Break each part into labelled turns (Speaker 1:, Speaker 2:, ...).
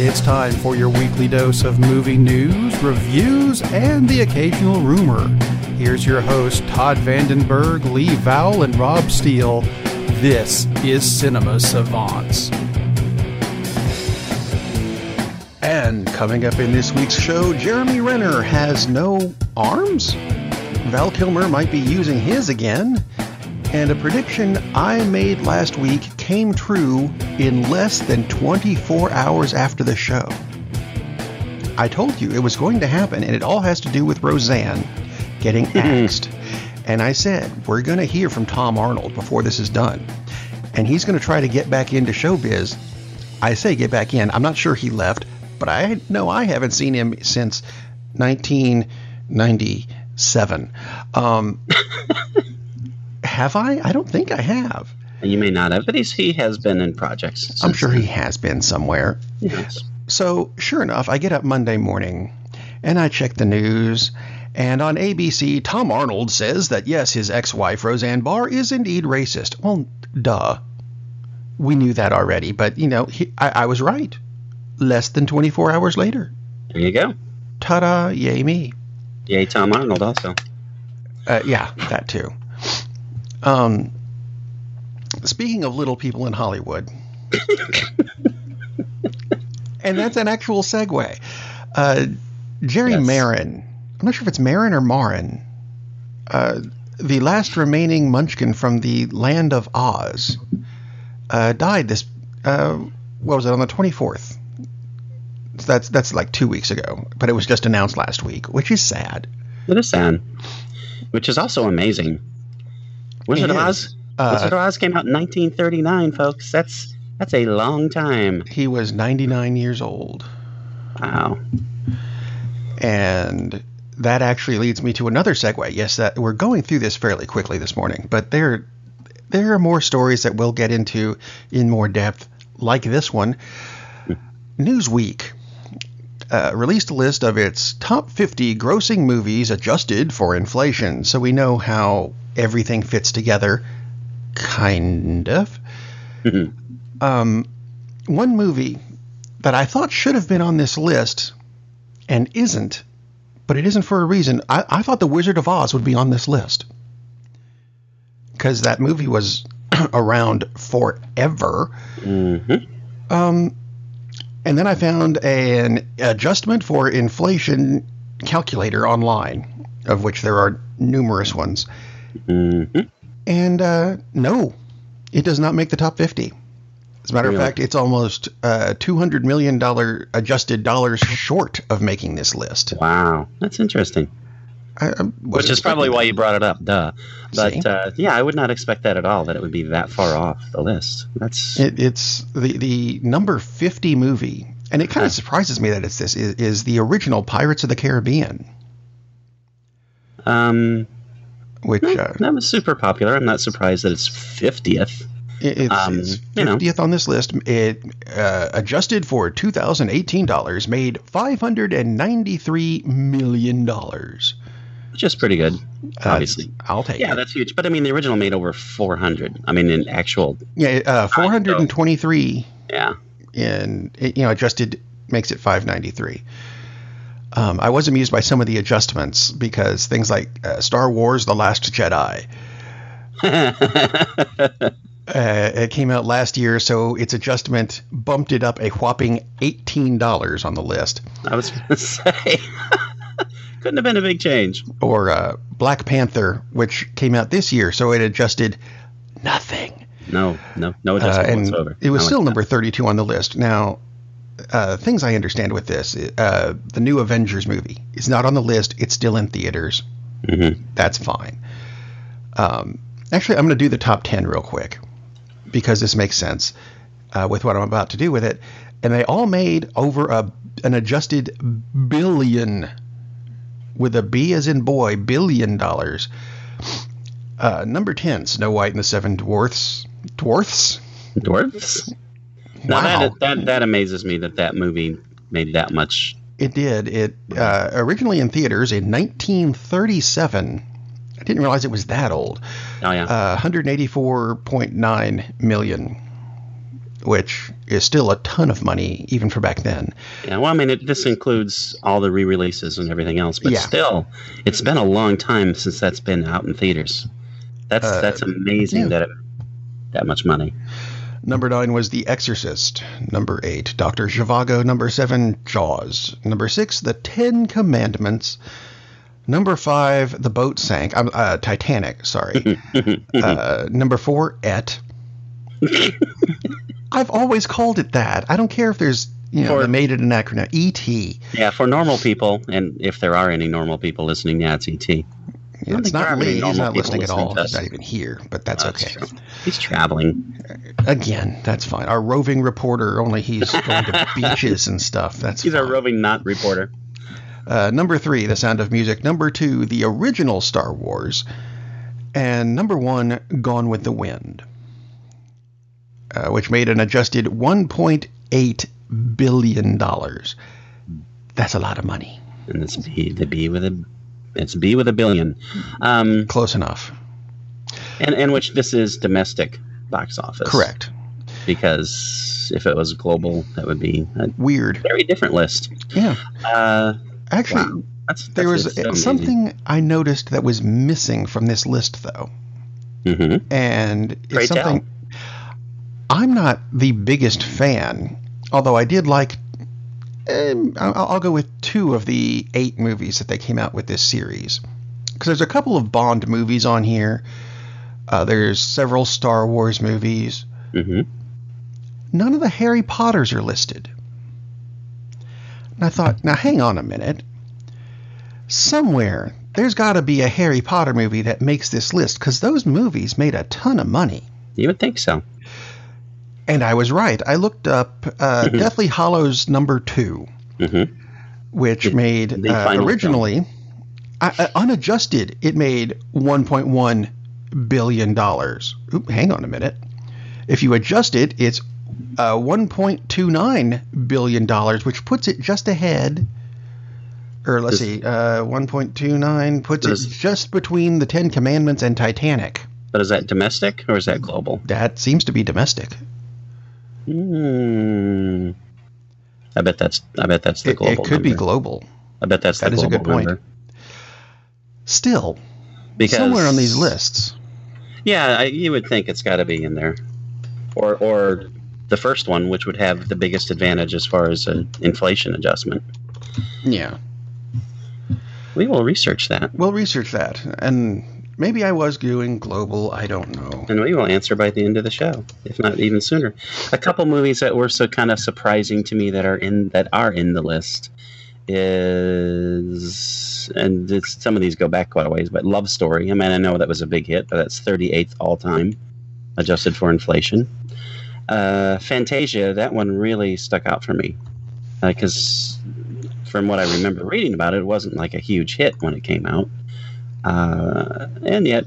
Speaker 1: It's time for your weekly dose of movie news, reviews, and the occasional rumor. Here's your host, Todd Vandenberg, Lee Vowell, and Rob Steele. This is Cinema Savants. And coming up in this week's show, Jeremy Renner has no arms? Val Kilmer might be using his again. And a prediction I made last week came true in less than 24 hours after the show. I told you it was going to happen, and it all has to do with Roseanne getting axed. And I said, we're going to hear from Tom Arnold before this is done. And he's going to try to get back into showbiz. I say get back in. I'm not sure he left, but I know I haven't seen him since 1997. Have I? I don't think I have.
Speaker 2: You may not have, but he has been in projects.
Speaker 1: I'm sure he has been somewhere.
Speaker 2: Yes.
Speaker 1: So, sure enough, I get up Monday morning, and I check the news, and on ABC, Tom Arnold says that, yes, his ex-wife, Roseanne Barr, is indeed racist. Well, duh. We knew that already, but, you know, I was right. Less than 24 hours later.
Speaker 2: There you go.
Speaker 1: Ta-da, yay me.
Speaker 2: Yay, Tom Arnold also.
Speaker 1: Yeah, that too. Speaking of little people in Hollywood, and that's an actual segue. Jerry Marin, I'm not sure if it's Marin or Marin, the last remaining munchkin from the land of Oz, died this, what was it, on the 24th? So that's like 2 weeks ago, but it was just announced last week, which is sad.
Speaker 2: It is sad, which is also amazing. Wizard of Oz? Wizard of Oz came out in 1939, folks. That's a long time.
Speaker 1: He was 99 years old.
Speaker 2: Wow.
Speaker 1: And that actually leads me to another segue. Yes, that we're going through this fairly quickly this morning, but there are more stories that we'll get into in more depth, like this one. Newsweek released a list of its top 50 grossing movies adjusted for inflation, so we know how everything fits together, kind of. One movie that I thought should have been on this list and isn't, but it isn't for a reason. I thought The Wizard of Oz would be on this list because that movie was around forever. And then I found an adjustment for inflation calculator online, of which there are numerous ones. And no, it does not make the top 50. As a matter of fact, it's almost $200 million adjusted dollars short of making this list.
Speaker 2: Wow, that's interesting. Which is probably why you brought it up, duh. But yeah, I would not expect that at all, that it would be that far off the list.
Speaker 1: It's the number 50 movie, and it kind of surprises me that it's this, is the original Pirates of the Caribbean. Which
Speaker 2: that was super popular. I'm not surprised that it's 50th.
Speaker 1: It's 50th on this list. It adjusted for $2018 made $593 million.
Speaker 2: Which is pretty good, obviously.
Speaker 1: I'll take it.
Speaker 2: Yeah, that's huge. But I mean, the original made over 400. I mean, in actual.
Speaker 1: Yeah, 423.
Speaker 2: Yeah.
Speaker 1: And adjusted makes it 593. I was amused by some of the adjustments because things like Star Wars: The Last Jedi. It came out last year, so its adjustment bumped it up a whopping $18 on the list.
Speaker 2: I was going to say, couldn't have been a big change.
Speaker 1: Or Black Panther, which came out this year, so it adjusted nothing.
Speaker 2: No adjustment whatsoever.
Speaker 1: It was still number 32 on the list. Now, things I understand with this, the new Avengers movie is not on the list. It's still in theaters. That's fine. Actually, I'm going to do the top 10 real quick because this makes sense with what I'm about to do with it. And they all made over an adjusted billion, with a B as in boy, $1 billion. Number 10, Snow White and the Seven Dwarfs. Dwarfs?
Speaker 2: Wow. Now that amazes me that movie made that much.
Speaker 1: It did. It originally in theaters in 1937. I didn't realize it was that old.
Speaker 2: Oh, yeah.
Speaker 1: 184.9 million. which is still a ton of money even for back then.
Speaker 2: Yeah, well, I mean, this includes all the re-releases and everything else, but still, it's been a long time since that's been out in theaters. That's amazing that much money.
Speaker 1: Number 9 was The Exorcist. Number 8, Dr. Zhivago. Number 7, Jaws. Number 6, The Ten Commandments. Number 5, The Boat Sank. Titanic, sorry. Number 4, Et. I've always called it that. I don't care if there's, they made it an acronym. E.T.
Speaker 2: Yeah, for normal people, and if there are any normal people listening, it's E.T.
Speaker 1: Yeah, it's not Lee. He's not listening at all. He's not even here, but that's okay.
Speaker 2: True. He's traveling.
Speaker 1: Again, that's fine. Our roving reporter, only he's going to beaches and stuff. He's
Speaker 2: our roving not reporter.
Speaker 1: Number 3, The Sound of Music. Number 2, the original Star Wars. And number 1, Gone with the Wind, which made an adjusted $1.8 billion. That's a lot of money.
Speaker 2: And it's B with a billion.
Speaker 1: Close enough.
Speaker 2: And which this is domestic box office.
Speaker 1: Correct.
Speaker 2: Because if it was global, that would be a
Speaker 1: weird,
Speaker 2: very different list.
Speaker 1: Yeah. Actually, wow. There was something I noticed that was missing from this list, though.
Speaker 2: Mm-hmm.
Speaker 1: And it's something I'm not the biggest fan, although I did like. I'll go with 2 of the 8 movies that they came out with this series. Because there's a couple of Bond movies on here. There's several Star Wars movies.
Speaker 2: Mm-hmm.
Speaker 1: None of the Harry Potters are listed. And I thought, now hang on a minute. Somewhere, there's got to be a Harry Potter movie that makes this list, because those movies made a ton of money.
Speaker 2: You would think so.
Speaker 1: And I was right. I looked up Deathly Hallows number 2, which made originally, unadjusted, it made $1.1 billion. Oop, hang on a minute. If you adjust it, it's $1.29 billion, which puts it just ahead. Or let's see, 1.29 puts it just between The Ten Commandments and Titanic.
Speaker 2: But is that domestic or is that global?
Speaker 1: That seems to be domestic.
Speaker 2: I bet that's the global.
Speaker 1: It could be global.
Speaker 2: I bet that
Speaker 1: is a good point.
Speaker 2: Number.
Speaker 1: Still, because somewhere on these lists.
Speaker 2: Yeah, you would think it's got to be in there, or the first one, which would have the biggest advantage as far as an inflation adjustment.
Speaker 1: Yeah,
Speaker 2: we will research that.
Speaker 1: We'll research that, and maybe I was doing global. I don't know.
Speaker 2: And we will answer by the end of the show, if not even sooner. A couple movies that were so kind of surprising to me that are in the list is, and some of these go back quite a ways, but Love Story. I mean, I know that was a big hit, but that's 38th all time, adjusted for inflation. Fantasia, that one really stuck out for me, because from what I remember reading about it, it wasn't like a huge hit when it came out. And yet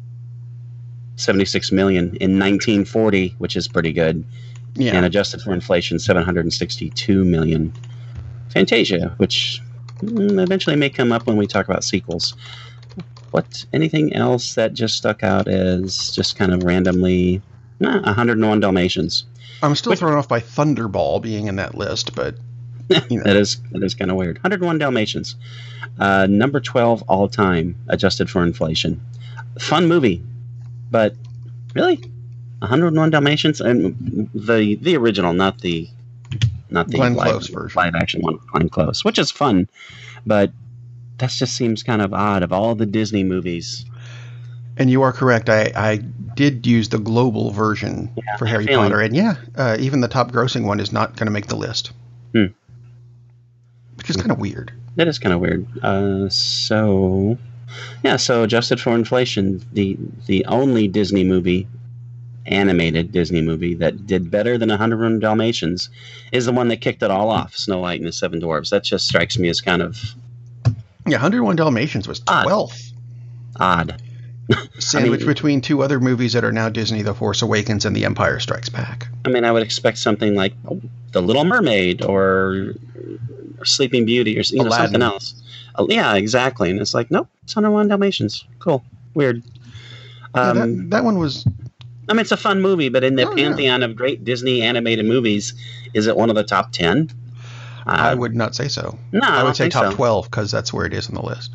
Speaker 2: 76 million in 1940, which is pretty good. Yeah. And adjusted for inflation, 762 million. Fantasia, which eventually may come up when we talk about sequels. Anything else that just stuck out as just kind of randomly 101 Dalmatians.
Speaker 1: I'm still thrown off by Thunderball being in that list, but
Speaker 2: that is kind of weird. 101 Dalmatians. Number 12 all time, adjusted for inflation. Fun movie, but really, 101 Dalmatians, and the original, not the
Speaker 1: Glenn Close version,
Speaker 2: live action one, Glenn Close, which is fun, but that just seems kind of odd of all the Disney movies.
Speaker 1: And you are correct. I did use the global version for Harry Potter, and even the top grossing one is not going to make the list, which is kind of weird.
Speaker 2: That is kind of weird. So adjusted for inflation, the only Disney movie, animated Disney movie, that did better than 101 Dalmatians is the one that kicked it all off, Snow White and the Seven Dwarfs. That just strikes me as kind of...
Speaker 1: Yeah, 101 Dalmatians was 12th.
Speaker 2: Odd.
Speaker 1: Sandwiched between 2 other movies that are now Disney, The Force Awakens and The Empire Strikes Back.
Speaker 2: I mean, I would expect something like The Little Mermaid or Sleeping Beauty or something else. Yeah, exactly. And it's like, nope, it's 101 Dalmatians. Cool. Weird.
Speaker 1: That one was
Speaker 2: I mean, it's a fun movie, but in the pantheon of great Disney animated movies, is it one of the top 10?
Speaker 1: I would not say so.
Speaker 2: No,
Speaker 1: I would say top 12 because that's where it is on the list.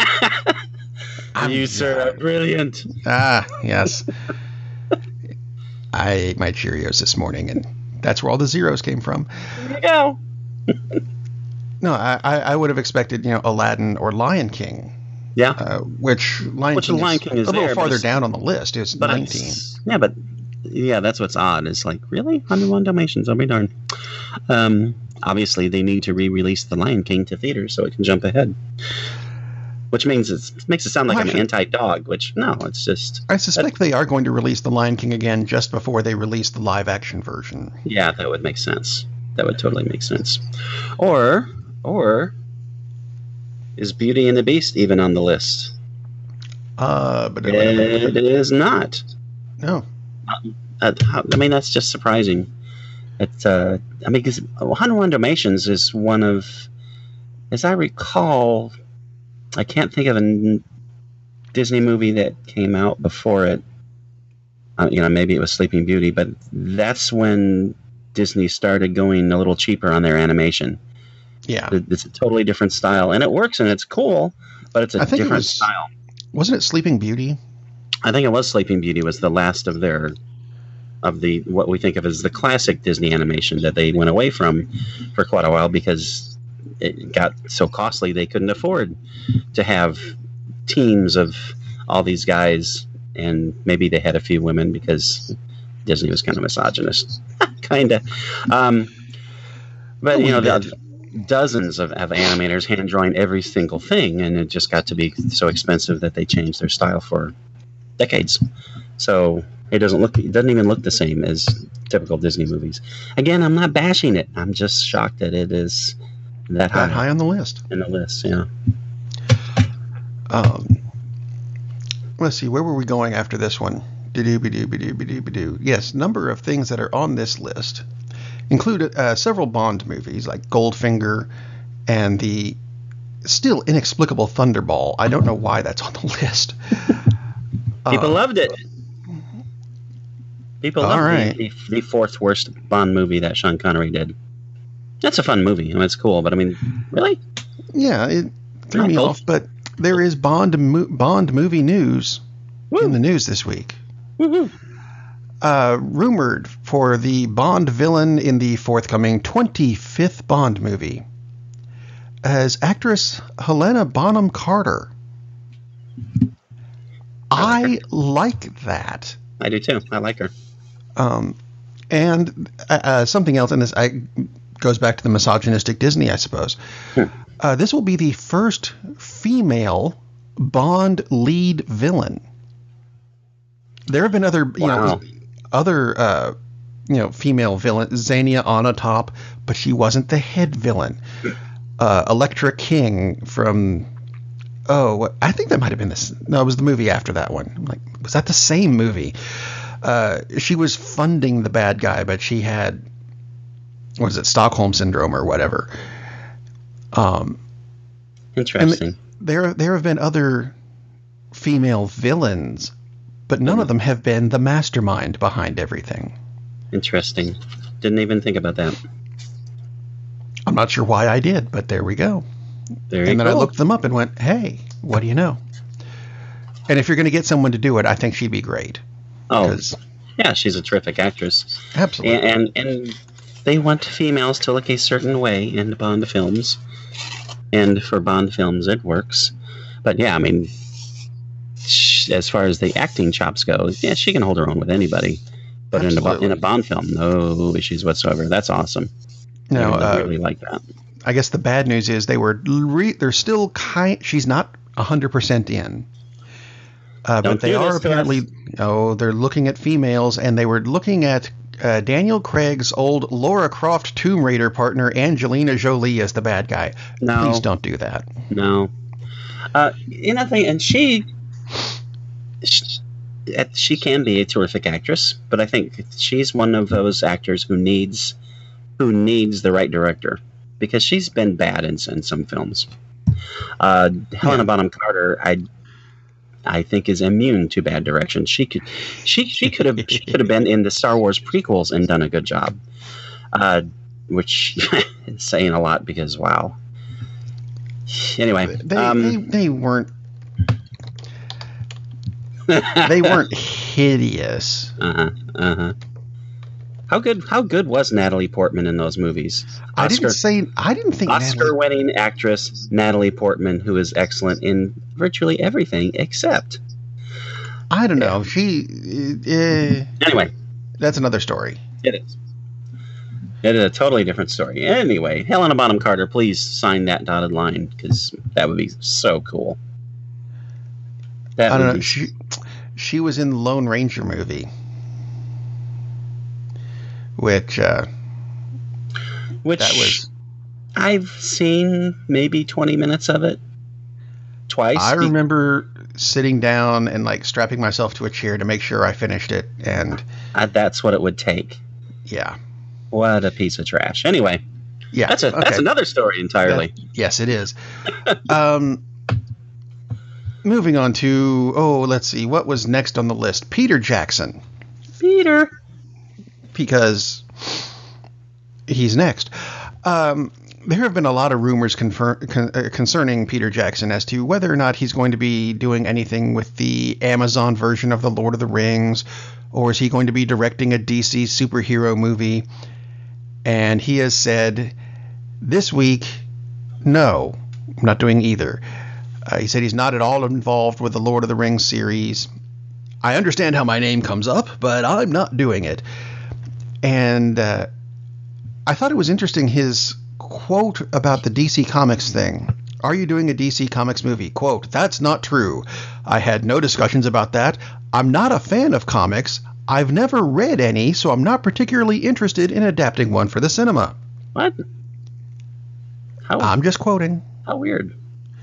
Speaker 2: You, sir, are brilliant.
Speaker 1: Ah, yes. I ate my Cheerios this morning, and that's where all the zeros came from.
Speaker 2: There you go.
Speaker 1: No, I would have expected, Aladdin or Lion King.
Speaker 2: Yeah.
Speaker 1: Which Lion King is a little farther down on the list. It's 19.
Speaker 2: Yeah, that's what's odd. It's like, really? 101 Dalmatians? I'll be darned. Obviously, they need to re-release The Lion King to theaters so it can jump ahead. Which means it makes it sound like I'm anti-dog, which, no, it's just...
Speaker 1: I suspect they are going to release The Lion King again just before they release the live-action version.
Speaker 2: Yeah, that would make sense. That would totally make sense. Or is Beauty and the Beast even on the list?
Speaker 1: But
Speaker 2: it is not.
Speaker 1: No.
Speaker 2: I mean, that's just surprising. Because 101 Dalmatians is one of, as I recall, I can't think of a Disney movie that came out before it. Maybe it was Sleeping Beauty, but that's when Disney started going a little cheaper on their animation.
Speaker 1: Yeah.
Speaker 2: It's a totally different style, and it works and it's cool, but it's a different style.
Speaker 1: Wasn't it Sleeping Beauty?
Speaker 2: I think it was Sleeping Beauty was the last of what we think of as the classic Disney animation that they went away from for quite a while because it got so costly they couldn't afford to have teams of all these guys, and maybe they had a few women because Disney was kind of misogynist. Kind of. But, dozens of animators hand-drawing every single thing, and it just got to be so expensive that they changed their style for decades. So it doesn't even look the same as typical Disney movies. Again, I'm not bashing it. I'm just shocked that it is that high
Speaker 1: on the list.
Speaker 2: In the list, yeah.
Speaker 1: Let's see, where were we going after this one? Yes, number of things that are on this list include several Bond movies like Goldfinger and the still inexplicable Thunderball. I don't know why that's on the list.
Speaker 2: People loved it. People loved the fourth worst Bond movie that Sean Connery did. That's a fun movie. It's cool, but really?
Speaker 1: Yeah, it threw me off, but there is Bond movie news in the news this week.
Speaker 2: Woo-hoo.
Speaker 1: Rumored for the Bond villain in the forthcoming 25th Bond movie as actress Helena Bonham Carter. I like that.
Speaker 2: I do too. I like her.
Speaker 1: And something else, and this goes back to the misogynistic Disney, I suppose. This will be the first female Bond lead villain. There have been other, female villains. Xenia Onatopp, but she wasn't the head villain. Elektra King from, I think that might have been this. No, it was the movie after that one. I'm like, was that the same movie? She was funding the bad guy, but she had, Stockholm Syndrome or whatever.
Speaker 2: Interesting.
Speaker 1: There have been other female villains, but none of them have been the mastermind behind everything.
Speaker 2: Interesting. Didn't even think about that.
Speaker 1: I'm not sure why I did, but there we go. And then I looked them up and went, hey, what do you know? And if you're going to get someone to do it, I think she'd be great.
Speaker 2: Oh, yeah, she's a terrific actress.
Speaker 1: Absolutely.
Speaker 2: And they want females to look a certain way in the Bond films. And for Bond films, it works. But yeah, as far as the acting chops go, yeah, she can hold her own with anybody. But in a Bond film, no issues whatsoever. That's awesome.
Speaker 1: No,
Speaker 2: I really like that.
Speaker 1: I guess the bad news is they're still she's not 100% in. But they are apparently, they're looking at females, and they were looking at Daniel Craig's old Lara Croft Tomb Raider partner, Angelina Jolie, as the bad guy. No. Please don't do that.
Speaker 2: No. And she can be a terrific actress, but I think she's one of those actors who needs the right director, because she's been bad in some films. Helena Bonham Carter, I think is immune to bad direction. She could have been in the Star Wars prequels and done a good job, which is saying a lot because wow. Anyway,
Speaker 1: they weren't they weren't hideous.
Speaker 2: How good was Natalie Portman in those movies?
Speaker 1: I didn't think
Speaker 2: Oscar-winning actress Natalie Portman, who is excellent in virtually everything except.
Speaker 1: I don't know.
Speaker 2: Anyway,
Speaker 1: that's another story.
Speaker 2: It is. It is a totally different story. Anyway, Helena Bonham Carter, please sign that dotted line because that would be so cool.
Speaker 1: I don't know. She was in the Lone Ranger movie. Which that was.
Speaker 2: I've seen maybe 20 minutes of it twice.
Speaker 1: I remember sitting down and like strapping myself to a chair to make sure I finished it, and
Speaker 2: that's what it would take.
Speaker 1: Yeah.
Speaker 2: What a piece of trash. Anyway.
Speaker 1: Yeah.
Speaker 2: That's another story entirely.
Speaker 1: Yes, it is. Moving on to let's see what was next on the list. Peter Jackson. Because he's next. There have been a lot of rumors concerning Peter Jackson as to whether or not he's going to be doing anything with the Amazon version of The Lord of the Rings, or is he going to be directing a DC superhero movie. And he has said this week, no, I'm not doing either. He said he's not at all involved with the Lord of the Rings series. I understand how my name comes up, but I'm not doing it. And I thought it was interesting, his quote about the DC Comics thing. Are you doing a DC Comics movie? Quote, that's not true. I had no discussions about that. I'm not a fan of comics. I've never read any, so I'm not particularly interested in adapting one for the cinema.
Speaker 2: What?
Speaker 1: I'm just quoting.
Speaker 2: How weird.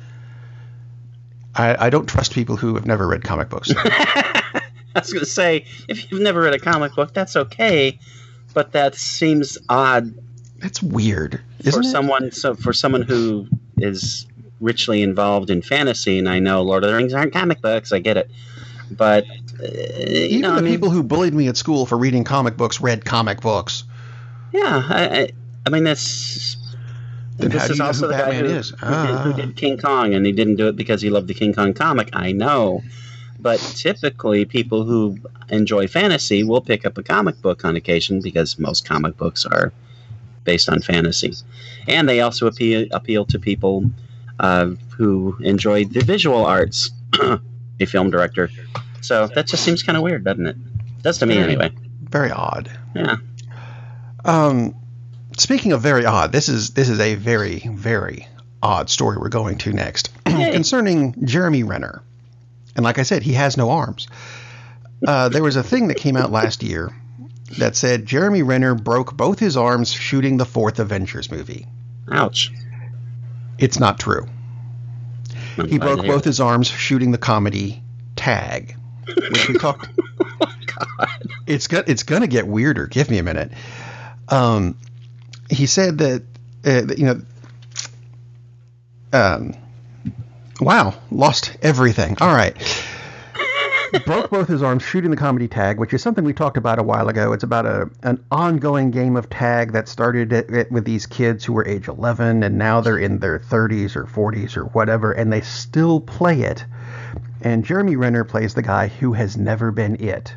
Speaker 1: I don't trust people who have never read comic books.
Speaker 2: I was going to say, if you've never read a comic book, that's okay. But that seems odd.
Speaker 1: That's weird, isn't it?
Speaker 2: For someone who is richly involved in fantasy, and I know Lord of the Rings aren't comic books, I get it. But
Speaker 1: even the people who bullied me at school for reading comic books read comic books.
Speaker 2: Yeah, I mean this is also the guy who did King Kong, and he didn't do it because he loved the King Kong comic. I know. But typically, people who enjoy fantasy will pick up a comic book on occasion because most comic books are based on fantasy. And they also appeal to people who enjoy the visual arts, a film director. So that just seems kind of weird, doesn't it? Does to me, anyway.
Speaker 1: Very odd.
Speaker 2: Yeah.
Speaker 1: Speaking of very odd, this is a very, very odd story we're going to next concerning Jeremy Renner. And like I said, he has no arms. There was a thing that came out last year that said Jeremy Renner broke both his arms shooting the fourth Avengers movie.
Speaker 2: Ouch.
Speaker 1: It's not true. He broke both his arms shooting the comedy Tag, which we talked.
Speaker 2: Oh, God.
Speaker 1: It's going to get weirder. Give me a minute. He said that, wow, lost everything. All right. Broke both his arms shooting the comedy Tag, which is something we talked about a while ago. It's about an ongoing game of tag that started with these kids who were age 11, and now they're in their 30s or 40s or whatever, and they still play it. And Jeremy Renner plays the guy who has never been it.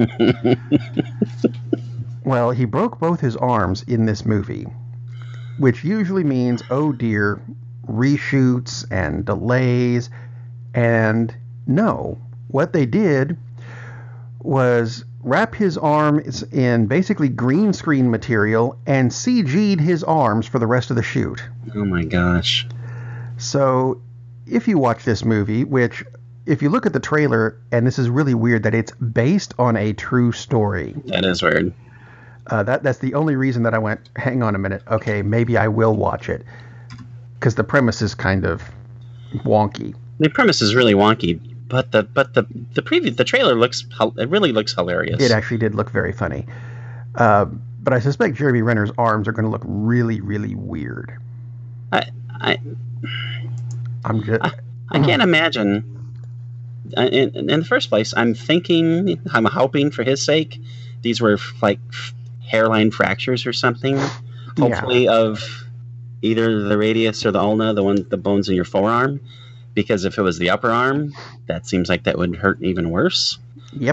Speaker 1: Well, he broke both his arms in this movie, which usually means, oh dear, reshoots and delays. And no, what they did was wrap his arms in basically green screen material and CG'd his arms for the rest of the shoot.
Speaker 2: Oh my gosh.
Speaker 1: So if you watch this movie, which if you look at the trailer, and this is really weird that it's based on a true story.
Speaker 2: That is weird.
Speaker 1: That's the only reason that I went, hang on a minute, okay, maybe I will watch it. Because the premise is kind of wonky.
Speaker 2: The premise is really wonky, but the preview, the trailer really looks hilarious.
Speaker 1: It actually did look very funny. But I suspect Jeremy Renner's arms are going to look really, really weird.
Speaker 2: I can't imagine in the first place, I'm hoping for his sake, these were like hairline fractures or something. Hopefully of either the radius or the ulna, the bones in your forearm. Because if it was the upper arm, that seems like that would hurt even worse.
Speaker 1: Yep.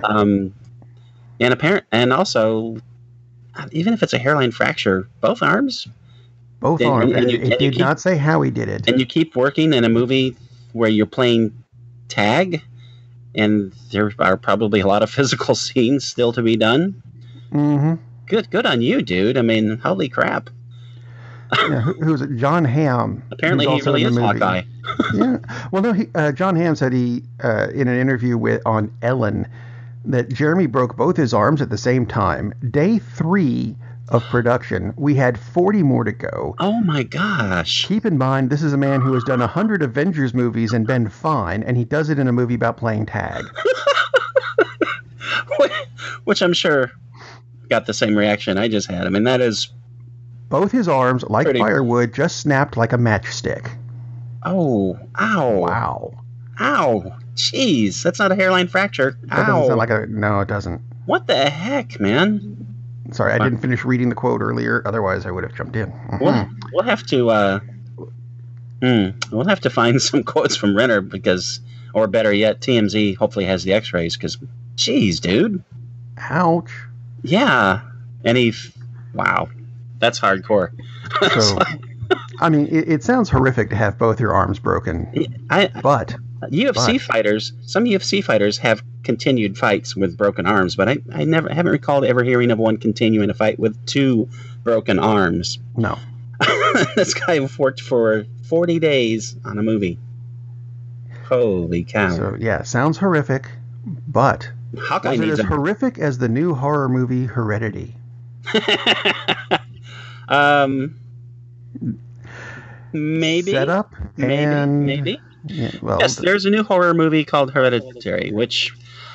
Speaker 2: And also, even if it's a hairline fracture, both arms.
Speaker 1: Both arms. And it did not say how he did it.
Speaker 2: And you keep working in a movie where you're playing tag, and there are probably a lot of physical scenes still to be done.
Speaker 1: Mm-hmm.
Speaker 2: Good on you, dude. I mean, holy crap.
Speaker 1: Yeah, who's it? John Hamm.
Speaker 2: Apparently, he really is Hawkeye.
Speaker 1: Yeah. Well, no. John Hamm said in an interview on Ellen that Jeremy broke both his arms at the same time. Day 3 of production, we had 40 more to go.
Speaker 2: Oh my gosh!
Speaker 1: Keep in mind, this is a man who has done 100 Avengers movies and been fine, and he does it in a movie about playing tag.
Speaker 2: Which I'm sure got the same reaction I just had. I mean, that is.
Speaker 1: Both his arms, like firewood, just snapped like a matchstick.
Speaker 2: Oh, ow.
Speaker 1: Wow.
Speaker 2: Ow. Jeez, that's not a hairline fracture.
Speaker 1: That doesn't sound like a... No, it doesn't.
Speaker 2: What the heck, man?
Speaker 1: Sorry, I didn't finish reading the quote earlier. Otherwise, I would have jumped in. Mm-hmm.
Speaker 2: We'll have to... we'll have to find some quotes from Renner because... Or better yet, TMZ hopefully has the x-rays because... Jeez, dude.
Speaker 1: Ouch.
Speaker 2: Yeah. And wow. That's hardcore.
Speaker 1: So, I mean, it sounds horrific to have both your arms broken. But some UFC fighters have continued fights with broken arms, but I haven't recalled ever hearing of one continuing a fight with 2 broken arms. No.
Speaker 2: This guy worked for 40 days on a movie. Holy cow.
Speaker 1: So, yeah, sounds horrific, but
Speaker 2: Hawkeye
Speaker 1: is it as horrific as the new horror movie Heredity?
Speaker 2: Maybe
Speaker 1: set up and
Speaker 2: maybe.
Speaker 1: Yeah, well,
Speaker 2: yes, there's a new horror movie called Hereditary, which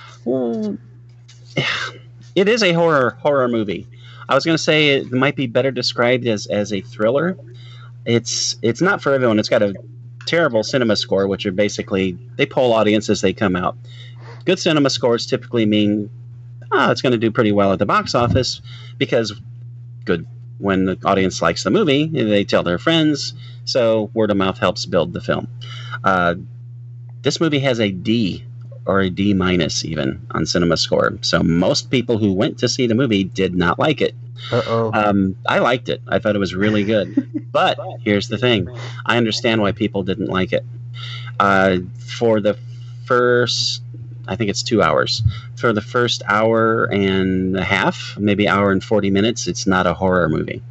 Speaker 2: it is a horror movie. I was going to say it might be better described as a thriller. It's not for everyone. It's got a terrible cinema score, which are basically they poll audience as they come out. Good cinema scores typically mean it's going to do pretty well at the box office because good. When the audience likes the movie, they tell their friends, so word of mouth helps build the film. This movie has a D or a D- even on Cinema Score, so most people who went to see the movie did not like it. I liked it. I thought it was really good. But here's the thing. I understand why people didn't like it. For the first... I think it's 2 hours. For the first hour and a half, maybe hour and 40 minutes, it's not a horror movie.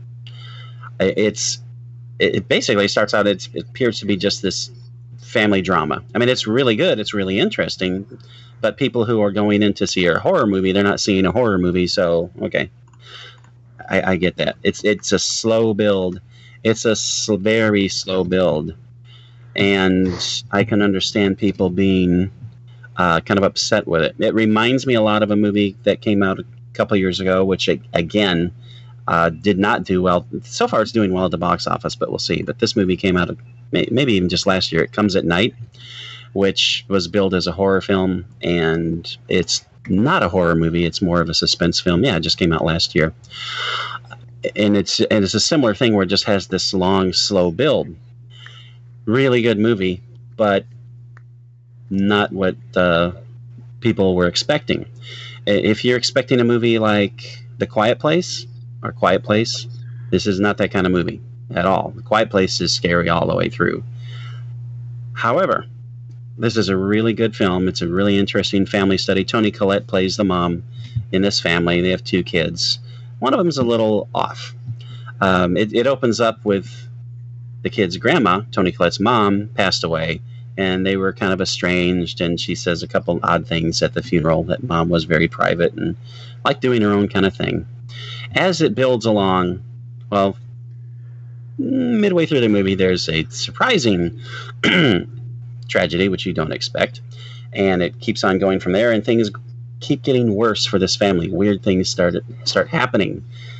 Speaker 2: It basically starts out, it appears to be just this family drama. I mean, it's really good. It's really interesting. But people who are going in to see a horror movie, they're not seeing a horror movie. So, okay. I get that. It's a slow build. It's a very slow build. And I can understand people being... kind of upset with it. It reminds me a lot of a movie that came out a couple years ago, which again did not do well. So far, it's doing well at the box office, but we'll see. But this movie came out maybe even just last year. It Comes at Night, which was billed as a horror film, and it's not a horror movie. It's more of a suspense film. Yeah, it just came out last year, and it's a similar thing where it just has this long, slow build. Really good movie, but not what people were expecting. If you're expecting a movie like The Quiet Place or Quiet Place, this is not that kind of movie at all. The Quiet Place is scary all the way through. However, this is a really good film. It's a really interesting family study. Toni Collette plays the mom in this family. They have 2 kids. One of them is a little off. It opens up with the kid's grandma, Toni Collette's mom, passed away, and they were kind of estranged, and she says a couple odd things at the funeral that mom was very private and liked doing her own kind of thing. As it builds along, well, midway through the movie, there's a surprising tragedy, which you don't expect, and it keeps on going from there, and things keep getting worse for this family. Weird things start happening.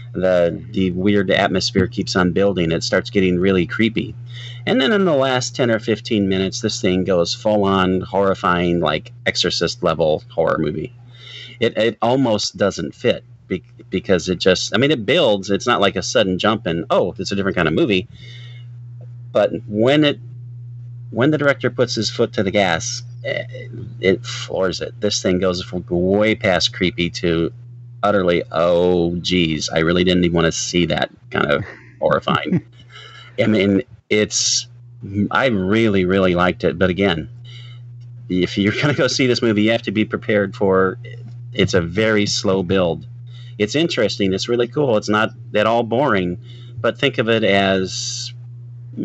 Speaker 2: the weird atmosphere keeps on building. It starts getting really creepy. And then in the last 10 or 15 minutes, this thing goes full on horrifying, like Exorcist level horror movie. It almost doesn't fit because it just, I mean, it builds. It's not like a sudden jump and, oh, it's a different kind of movie. But when the director puts his foot to the gas, it floors it. This thing goes from way past creepy to utterly, oh, geez, I really didn't even want to see that kind of horrifying. I mean, I really, really liked it. But again, if you're going to go see this movie, you have to be prepared for, it's a very slow build. It's interesting. It's really cool. It's not at all boring, but think of it as, I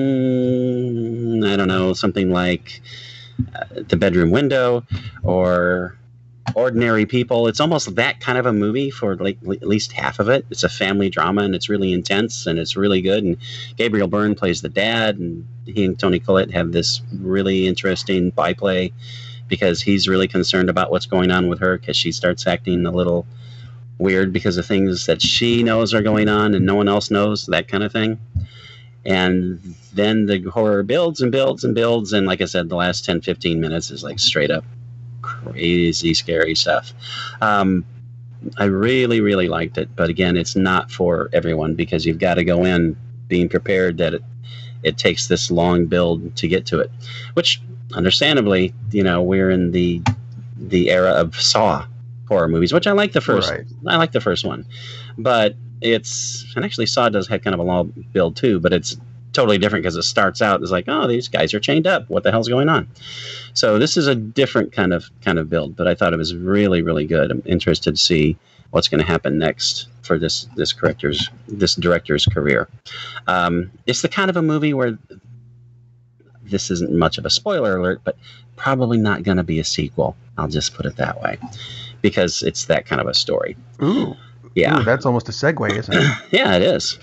Speaker 2: don't know, something like The Bedroom Window or Ordinary People. It's almost that kind of a movie for like at least half of it. It's a family drama, and it's really intense, and it's really good. And Gabriel Byrne plays the dad, and he and Toni Collette have this really interesting byplay because he's really concerned about what's going on with her because she starts acting a little weird because of things that she knows are going on and no one else knows, that kind of thing. And then the horror builds and builds and builds. And like I said, the last 10, 15 minutes is like straight up crazy, scary stuff. I really, really liked it. But again, it's not for everyone because you've got to go in being prepared that it takes this long build to get to it, which understandably, we're in the era of Saw horror movies, which I like the first. Right. I like the first one, but and actually Saw does have kind of a long build too, but it's totally different because it starts out as like, oh, these guys are chained up. What the hell's going on? So this is a different kind of build, but I thought it was really, really good. I'm interested to see what's going to happen next for this director's career. It's the kind of a movie where this isn't much of a spoiler alert, but probably not going to be a sequel. I'll just put it that way. Because it's that kind of a story.
Speaker 1: Ooh.
Speaker 2: Yeah.
Speaker 1: Ooh, that's almost a segue, isn't it?
Speaker 2: Yeah, it is.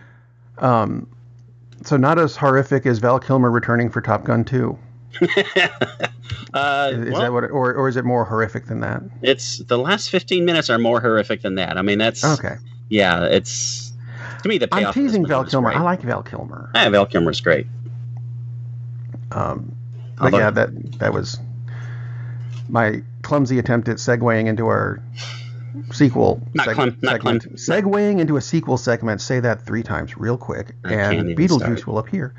Speaker 1: So not as horrific as Val Kilmer returning for Top Gun 2. Is that what or is it more horrific than that?
Speaker 2: It's the last 15 minutes are more horrific than that. I mean, that's
Speaker 1: okay.
Speaker 2: Yeah, it's to me the payoff.
Speaker 1: I'm teasing Val Kilmer.
Speaker 2: Great.
Speaker 1: I like Val Kilmer.
Speaker 2: Yeah, Val Kilmer's great.
Speaker 1: But yeah, that was my clumsy attempt at segueing into our sequel segment. Segueing into a sequel segment. Say that 3 times real quick, and Beetlejuice will appear.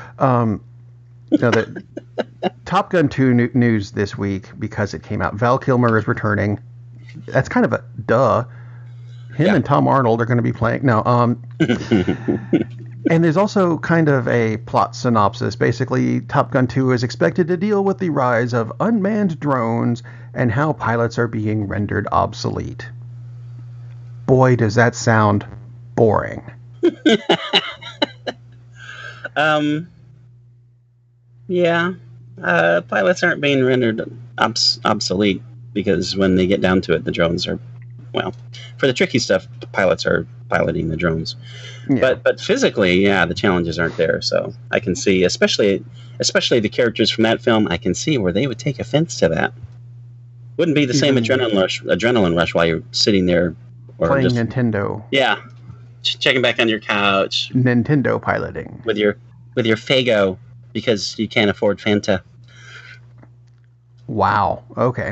Speaker 1: The Top Gun 2 news this week because it came out. Val Kilmer is returning. That's kind of a duh. Him and Tom Arnold are going to be playing. No, and there's also kind of a plot synopsis. Basically, Top Gun 2 is expected to deal with the rise of unmanned drones and how pilots are being rendered obsolete. Boy, does that sound boring.
Speaker 2: Yeah. Pilots aren't being rendered obsolete because when they get down to it, the drones are, well, for the tricky stuff, the pilots are piloting the drones. Yeah. But physically, yeah, the challenges aren't there. So I can see, especially the characters from that film, I can see where they would take offense to that. Wouldn't be the same adrenaline rush while you're sitting there or
Speaker 1: playing Nintendo.
Speaker 2: Yeah, checking back on your couch.
Speaker 1: Nintendo piloting
Speaker 2: with your Faygo because you can't afford Fanta.
Speaker 1: Wow. Okay.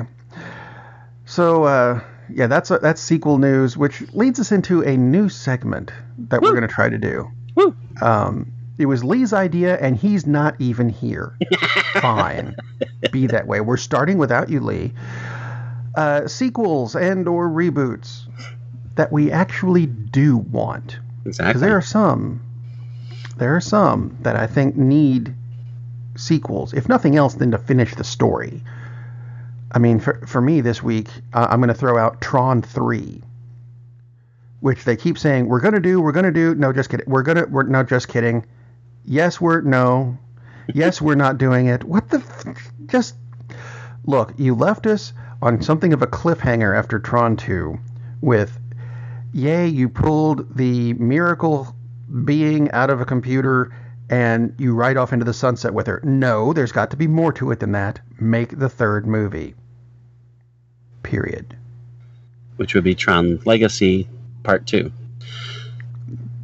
Speaker 1: So yeah, that's sequel news, which leads us into a new segment that we're going to try to do.
Speaker 2: Woo.
Speaker 1: It was Lee's idea, and he's not even here. Fine. Be that way. We're starting without you, Lee. Sequels and or reboots that we actually do want.
Speaker 2: Exactly.
Speaker 1: Because there are some that I think need sequels, if nothing else than to finish the story. I mean, for me this week, I'm going to throw out Tron 3, which they keep saying, we're going to do. No, just kidding. No, just kidding. Yes, we're not doing it. What the, just, look, you left us on something of a cliffhanger after Tron 2 with, yay, you pulled the miracle being out of a computer and you ride off into the sunset with her. No, there's got to be more to it than that. Make the third movie. Period.
Speaker 2: Which would be Tron Legacy Part 2.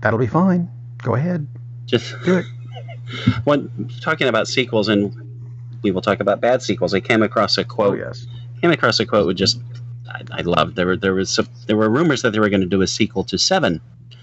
Speaker 1: That'll be fine. Go ahead.
Speaker 2: Just
Speaker 1: do it.
Speaker 2: When talking about sequels, and we will talk about bad sequels, I came across a quote.
Speaker 1: Oh, yes.
Speaker 2: With just I loved. There were rumors that they were going to do a sequel to 7,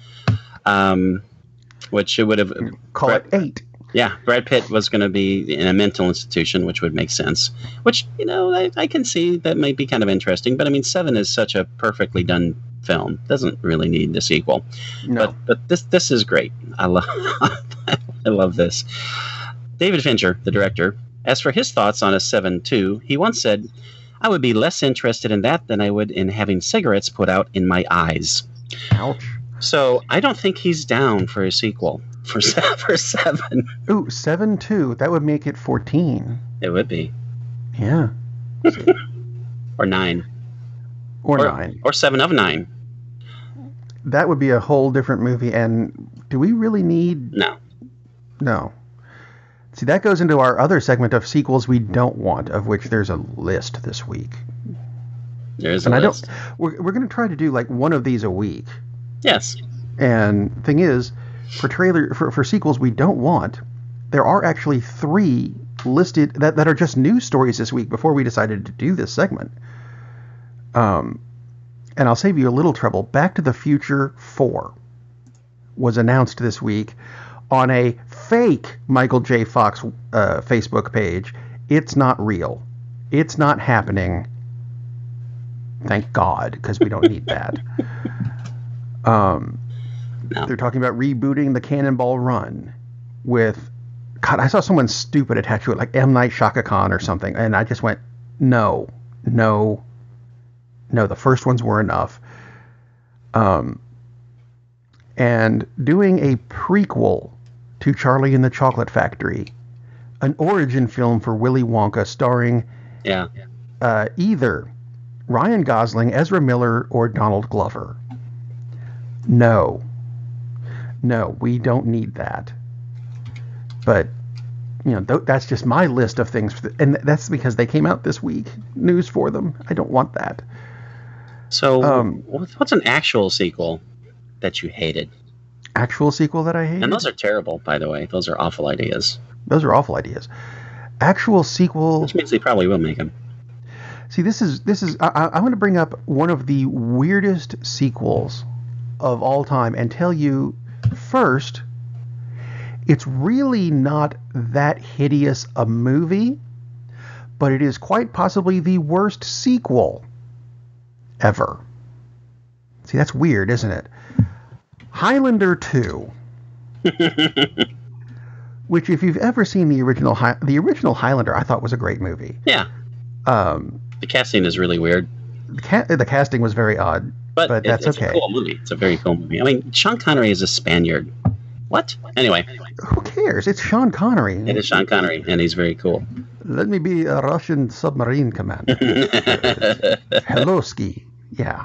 Speaker 2: which it would have
Speaker 1: call it 8.
Speaker 2: Yeah, Brad Pitt was going to be in a mental institution, which would make sense. Which, I can see that might be kind of interesting. But I mean, 7 is such a perfectly done film; doesn't really need the sequel.
Speaker 1: No.
Speaker 2: But this is great. I love this. David Fincher, the director, as for his thoughts on a 7-2, he once said, "I would be less interested in that than I would in having cigarettes put out in my eyes."
Speaker 1: Ouch.
Speaker 2: So I don't think he's down for a sequel for 7.
Speaker 1: Ooh, 7-2. That would make it 14.
Speaker 2: It would be.
Speaker 1: Yeah.
Speaker 2: Or 9.
Speaker 1: Or 9.
Speaker 2: Or 7 of 9.
Speaker 1: That would be a whole different movie. And do we really need... No. See, that goes into our other segment of sequels we don't want, of which there's a list this week.
Speaker 2: There is a list.
Speaker 1: We're going to try to do like one of these a week.
Speaker 2: Yes.
Speaker 1: And thing is, for sequels we don't want, there are actually 3 listed that are just news stories this week before we decided to do this segment. And I'll save you a little trouble. Back to the Future 4 was announced this week on a fake Michael J. Fox Facebook page. It's not real. It's not happening. Thank God, because we don't need that.
Speaker 2: No.
Speaker 1: They're talking about rebooting the Cannonball Run with... God, I saw someone stupid attached to it, like M. Night Shaka Khan or something, and I just went, no, the first ones were enough. And doing a prequel to Charlie and the Chocolate Factory, an origin film for Willy Wonka starring either Ryan Gosling, Ezra Miller, or Donald Glover. No, we don't need that. But, that's just my list of things. And that's because they came out this week. News for them. I don't want that.
Speaker 2: So, what's an actual sequel that you hated?
Speaker 1: Actual sequel that I hated?
Speaker 2: And those are terrible, by the way. Those are awful ideas.
Speaker 1: Actual sequel...
Speaker 2: Which means they probably will make them.
Speaker 1: See, this is. I'm going to bring up one of the weirdest sequels of all time and tell you, first, it's really not that hideous a movie, but it is quite possibly the worst sequel ever. See, that's weird, isn't it? Highlander 2. Which, if you've ever seen the original Highlander, I thought was a great movie.
Speaker 2: Yeah. The casting is really weird.
Speaker 1: The casting was very odd, but that's okay.
Speaker 2: It's a cool movie. It's a very cool movie. I mean, Sean Connery is a Spaniard. What? Anyway.
Speaker 1: Who cares? It's Sean Connery.
Speaker 2: It is Sean Connery, and he's very cool.
Speaker 1: Let me be a Russian submarine commander. Hello, Ski. Yeah.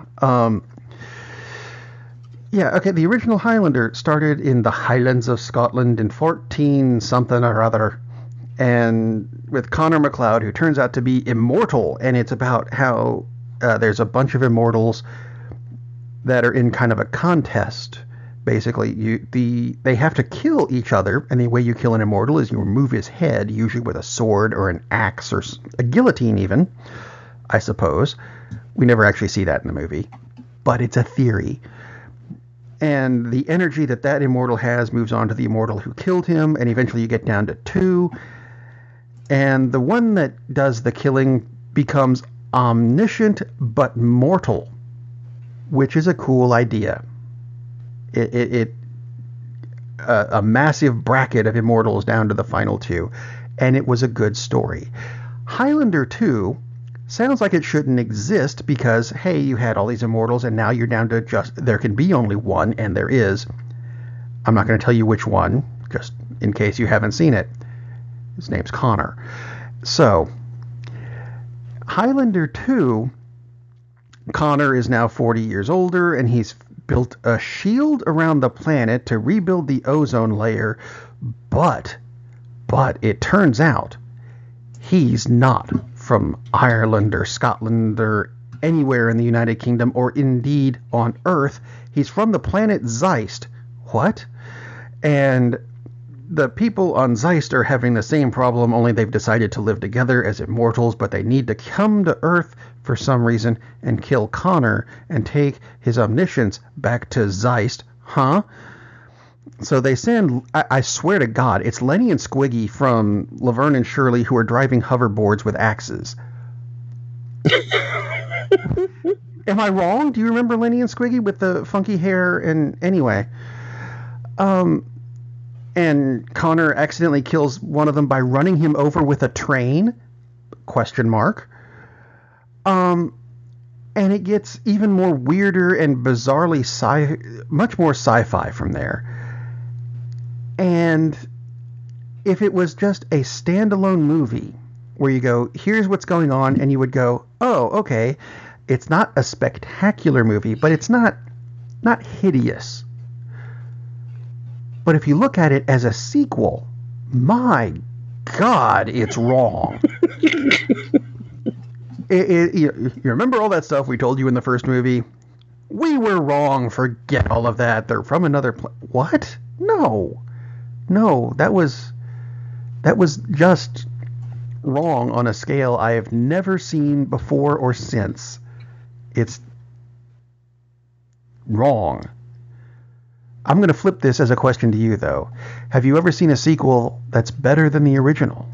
Speaker 1: Okay, the original Highlander started in the Highlands of Scotland in 14-something or other, and with Connor MacLeod, who turns out to be immortal, and it's about how there's a bunch of immortals that are in kind of a contest. Basically, they have to kill each other, and the way you kill an immortal is you remove his head, usually with a sword or an axe or a guillotine even, I suppose. We never actually see that in the movie, but it's a theory. And the energy that immortal has moves on to the immortal who killed him, and eventually you get down to 2. And the one that does the killing becomes omniscient but mortal, which is a cool idea. A massive bracket of immortals down to the final 2, and it was a good story. Highlander 2 sounds like it shouldn't exist because, hey, you had all these immortals and now you're down to there can be only one, and there is. I'm not going to tell you which one, just in case you haven't seen it. His name's Connor. So, Highlander 2, Connor is now 40 years older, and he's built a shield around the planet to rebuild the ozone layer, but it turns out he's not from Ireland or Scotland or anywhere in the United Kingdom or indeed on Earth. He's from the planet Zeist, what? And the people on Zeist are having the same problem, only they've decided to live together as immortals, but they need to come to Earth for some reason and kill Connor and take his omniscience back to Zeist. Huh? So they send, I swear to God, it's Lenny and Squiggy from Laverne and Shirley who are driving hoverboards with axes. Am I wrong? Do you remember Lenny and Squiggy with the funky hair? And anyway, and Connor accidentally kills one of them by running him over with a train? Question mark. And it gets even more weirder and bizarrely much more sci-fi from there. And if it was just a standalone movie where you go, here's what's going on, and you would go, oh, okay, it's not a spectacular movie, but it's not hideous. But if you look at it as a sequel, my God, it's wrong. You remember all that stuff we told you in the first movie? We were wrong. Forget all of that. They're from another what? No, that was just wrong on a scale I have never seen before or since. It's wrong. I'm going to flip this as a question to you, though. Have you ever seen a sequel that's better than the original?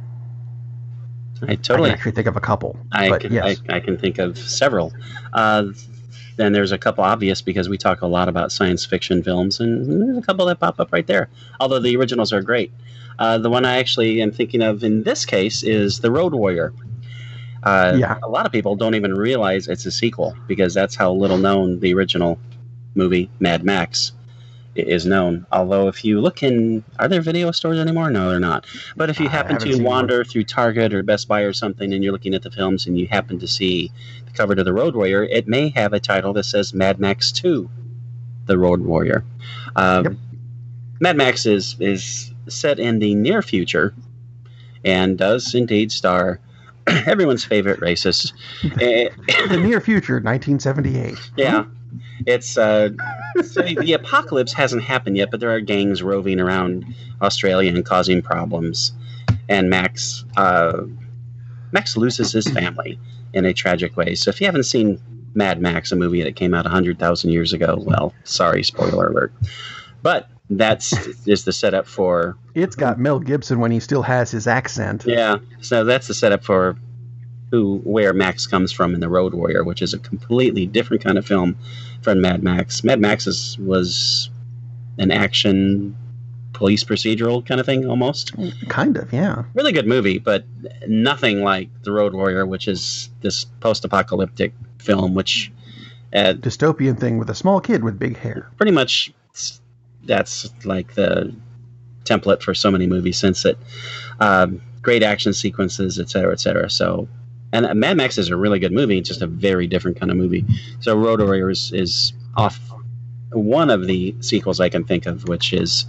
Speaker 2: I can
Speaker 1: actually think of a couple.
Speaker 2: I can think of several. Then there's a couple obvious because we talk a lot about science fiction films, and there's a couple that pop up right there. Although the originals are great. The one I actually am thinking of in this case is The Road Warrior. A lot of people don't even realize it's a sequel because that's how little known the original movie, Mad Max, is known. Although if you look in, are there video stores anymore? No, they're not. But if you happen to wander through Target or Best Buy or something and you're looking at the films and you happen to see the cover to The Road Warrior, it may have a title that says Mad Max 2, The Road Warrior. Mad Max is set in the near future and does indeed star everyone's favorite racist.
Speaker 1: The near future, 1978.
Speaker 2: Yeah. It's so the apocalypse hasn't happened yet, but there are gangs roving around Australia and causing problems. And Max loses his family in a tragic way. So if you haven't seen Mad Max, a movie that came out 100,000 years ago, well, sorry, spoiler alert. But is the setup for...
Speaker 1: It's got Mel Gibson when he still has his accent.
Speaker 2: Yeah, so that's the setup for where Max comes from in The Road Warrior, which is a completely different kind of film from Mad Max. Mad Max was an action police procedural kind of thing, almost.
Speaker 1: Kind of, yeah.
Speaker 2: Really good movie, but nothing like The Road Warrior, which is this post-apocalyptic film, which...
Speaker 1: dystopian thing with a small kid with big hair.
Speaker 2: Pretty much that's like the template for so many movies since it. Great action sequences, et cetera, et cetera. So... And Mad Max is a really good movie. It's just a very different kind of movie. So Road Warrior is off one of the sequels I can think of, which is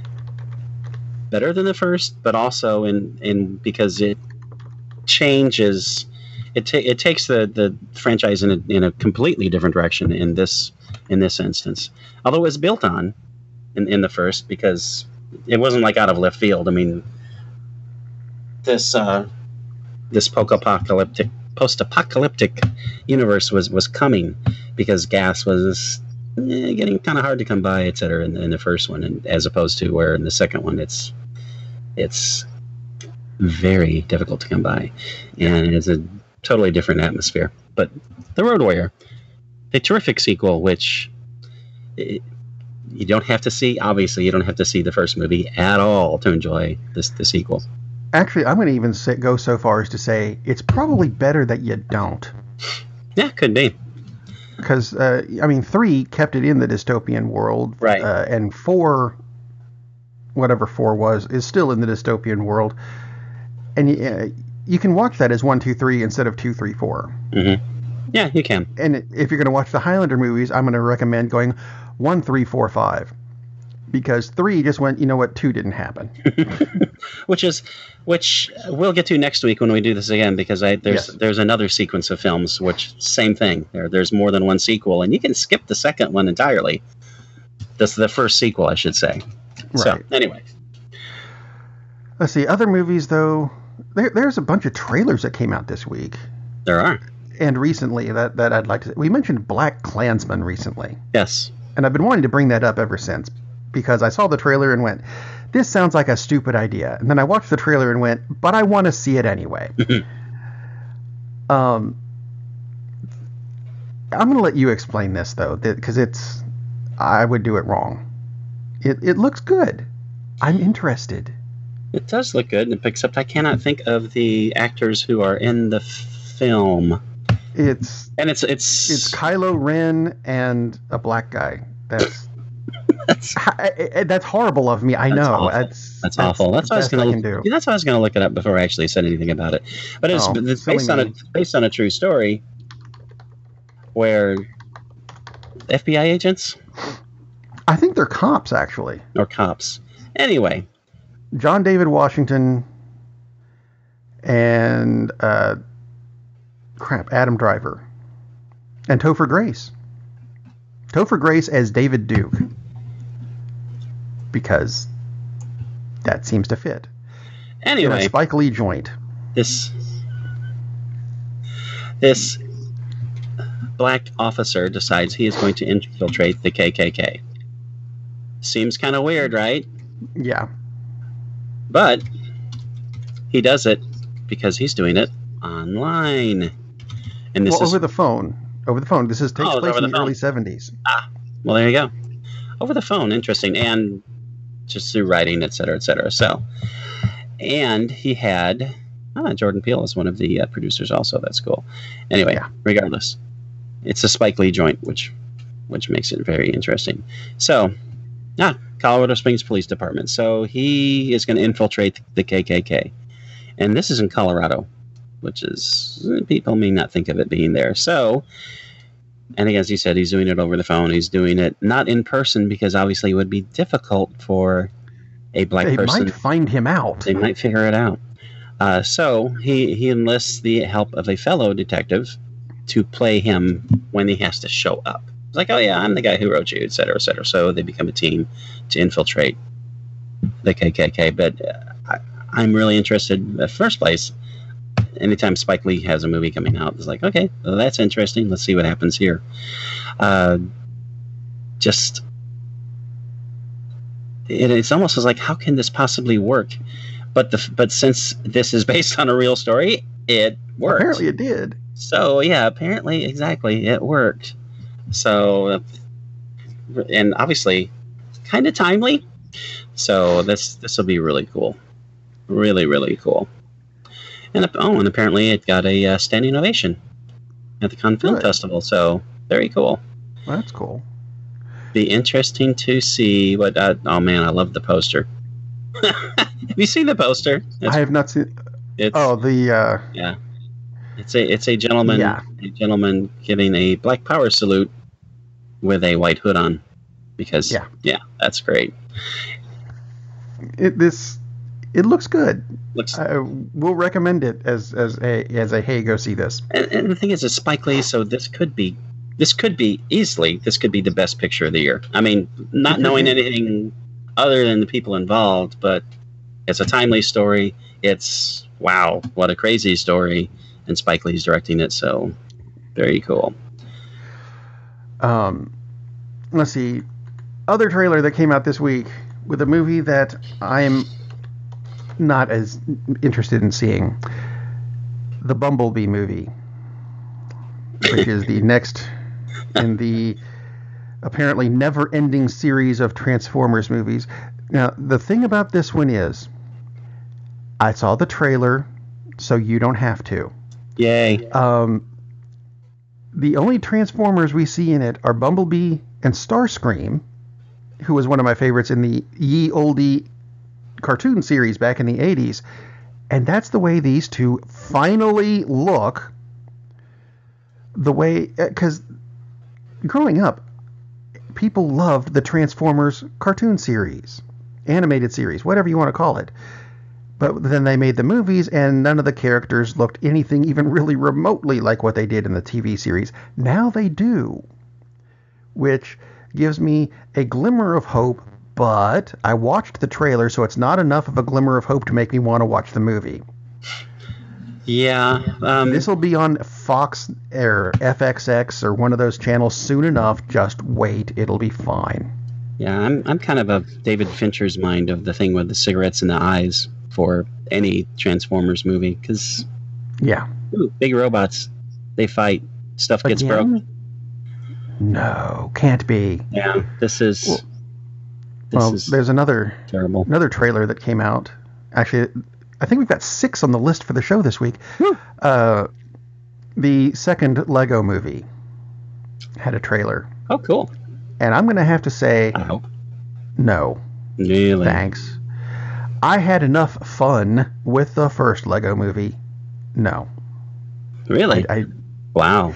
Speaker 2: better than the first, but also in because it changes. It takes the franchise in a completely different direction in this instance. Although it was built on in the first because it wasn't like out of left field. I mean, this post-apocalyptic universe was coming because gas was getting kind of hard to come by, et cetera, in the first one, and as opposed to where in the second one it's very difficult to come by, and it's a totally different atmosphere. But The Road Warrior, a terrific sequel, which you don't have to see. Obviously, you don't have to see the first movie at all to enjoy the sequel.
Speaker 1: Actually, I'm going to even go so far as to say it's probably better that you don't.
Speaker 2: Yeah, could be.
Speaker 1: Because, 3 kept it in the dystopian world.
Speaker 2: Right.
Speaker 1: And 4, whatever 4 was, is still in the dystopian world. And you can watch that as 1, 2, 3 instead of 2, 3, 4.
Speaker 2: Mm-hmm. Yeah, you can.
Speaker 1: And if you're going to watch the Highlander movies, I'm going to recommend going 1, 3, 4, 5. Because 3 just went, 2 didn't happen.
Speaker 2: Which we'll get to next week when we do this again, because there's another sequence of films, which same thing. There's more than one sequel, and you can skip the second one entirely. This is the first sequel, I should say. Right. So, anyway.
Speaker 1: Let's see. Other movies, though. There's a bunch of trailers that came out this week.
Speaker 2: There are.
Speaker 1: And recently, that I'd like to... We mentioned Black Klansman recently.
Speaker 2: Yes.
Speaker 1: And I've been wanting to bring that up ever since. Because I saw the trailer and went, this sounds like a stupid idea. And then I watched the trailer and went, but I want to see it anyway. I'm going to let you explain this, though. Because I would do it wrong. It looks good. I'm interested.
Speaker 2: It does look good, except I cannot think of the actors who are in the film.
Speaker 1: It's Kylo Ren and a black guy. That's horrible of me. I know.
Speaker 2: Awful. That's awful. That's what I was going to do. That's why I was going to look it up before I actually said anything about it. But it's based on a true story where FBI agents.
Speaker 1: I think they're cops, actually.
Speaker 2: Or cops. Anyway.
Speaker 1: John David Washington and Adam Driver and Topher Grace. Topher Grace as David Duke, because that seems to fit.
Speaker 2: Anyway,
Speaker 1: in a Spike Lee joint.
Speaker 2: This black officer decides he is going to infiltrate the KKK. Seems kind of weird, right?
Speaker 1: Yeah.
Speaker 2: But he does it because he's doing it online. And this is
Speaker 1: over the phone. Over the phone. This takes place in the early 70s.
Speaker 2: Ah, well, there you go. Over the phone. Interesting. And just through writing, et cetera, et cetera. So, and he had Jordan Peele is one of the producers also. That's cool. Anyway, regardless, it's a Spike Lee joint, which makes it very interesting. So, Colorado Springs Police Department. So he is going to infiltrate the KKK. And this is in Colorado, which is, people may not think of it being there. So, and as he said, he's doing it over the phone. He's doing it not in person because obviously it would be difficult for a black person.
Speaker 1: They might find him out.
Speaker 2: They might figure it out. So he enlists the help of a fellow detective to play him when he has to show up. It's like, oh yeah, I'm the guy who wrote you, et cetera, et cetera. So they become a team to infiltrate the KKK. But I'm really interested in the first place. Anytime Spike Lee has a movie coming out, it's like, okay, well, that's interesting. Let's see what happens here. It's almost like, how can this possibly work? But since this is based on a real story, it worked.
Speaker 1: Apparently it did.
Speaker 2: So yeah, apparently, exactly, it worked. So, and obviously, kind of timely. So this will be really cool, really, really cool. And apparently it got a standing ovation at the Cannes Film Festival. So very cool.
Speaker 1: Well, that's cool.
Speaker 2: Be interesting to see what. Oh man, I love the poster. Have you seen the poster?
Speaker 1: I have not seen.
Speaker 2: Yeah. It's a gentleman. Yeah. A gentleman giving a Black Power salute with a white hood on, because that's great.
Speaker 1: It looks good. We'll recommend it as a hey, go see this.
Speaker 2: And the thing is, it's Spike Lee, so this could be the best picture of the year. I mean, not knowing anything other than the people involved, but it's a timely story. It's wow, what a crazy story, and Spike Lee's directing it, so very cool.
Speaker 1: Let's see. Other trailer that came out this week with a movie that I'm not as interested in seeing. The Bumblebee movie, which is the next in the apparently never-ending series of Transformers movies. Now, the thing about this one is, I saw the trailer, so you don't have to.
Speaker 2: Yay.
Speaker 1: The only Transformers we see in it are Bumblebee and Starscream, who was one of my favorites in the ye olde cartoon series back in the 80s. And that's the way these two finally look. The way, because growing up, people loved the Transformers cartoon series, animated series, whatever you want to call it. But then they made the movies, and none of the characters looked anything even really remotely like what they did in the TV series. Now they do, which gives me a glimmer of hope, but I watched the trailer, so it's not enough of a glimmer of hope to make me want to watch the movie.
Speaker 2: Yeah.
Speaker 1: This will be on Fox or FXX or one of those channels soon enough. Just wait. It'll be fine.
Speaker 2: Yeah, I'm kind of of David Fincher's mind of the thing with the cigarettes in the eyes for any Transformers movie. Because, big robots, they fight. Stuff gets broke.
Speaker 1: No, can't be.
Speaker 2: Yeah, this is
Speaker 1: there's another trailer that came out. Actually, I think we've got 6 on the list for the show this week. The second Lego movie had a trailer.
Speaker 2: Oh, cool.
Speaker 1: And I'm going to have to say, no.
Speaker 2: Really?
Speaker 1: Thanks. I had enough fun with the first Lego movie. No.
Speaker 2: Really? Wow.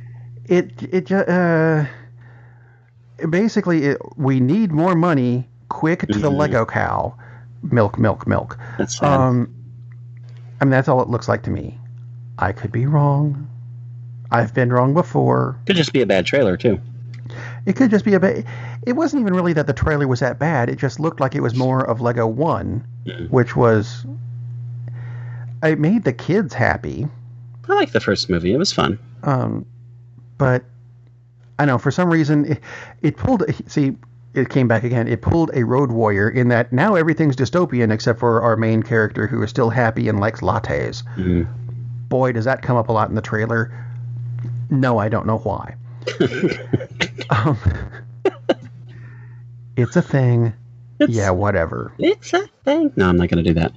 Speaker 1: Basically, we need more money. Quick to the Lego cow. Milk.
Speaker 2: That's sad.
Speaker 1: That's all it looks like to me. I could be wrong. I've been wrong before.
Speaker 2: Could just be a bad trailer, too.
Speaker 1: It could just be it wasn't even really that the trailer was that bad. It just looked like it was more of Lego 1, which was... It made the kids happy.
Speaker 2: I like the first movie. It was fun.
Speaker 1: But, I know, for some reason, it pulled... See, it came back again. It pulled a Road Warrior in that now everything's dystopian except for our main character who is still happy and likes lattes. Boy, does that come up a lot in the trailer. No, I don't know why. It's a thing. Whatever.
Speaker 2: It's a thing. No, I'm not going to do that.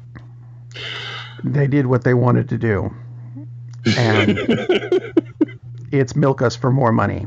Speaker 1: They did what they wanted to do. And it's milk us for more money.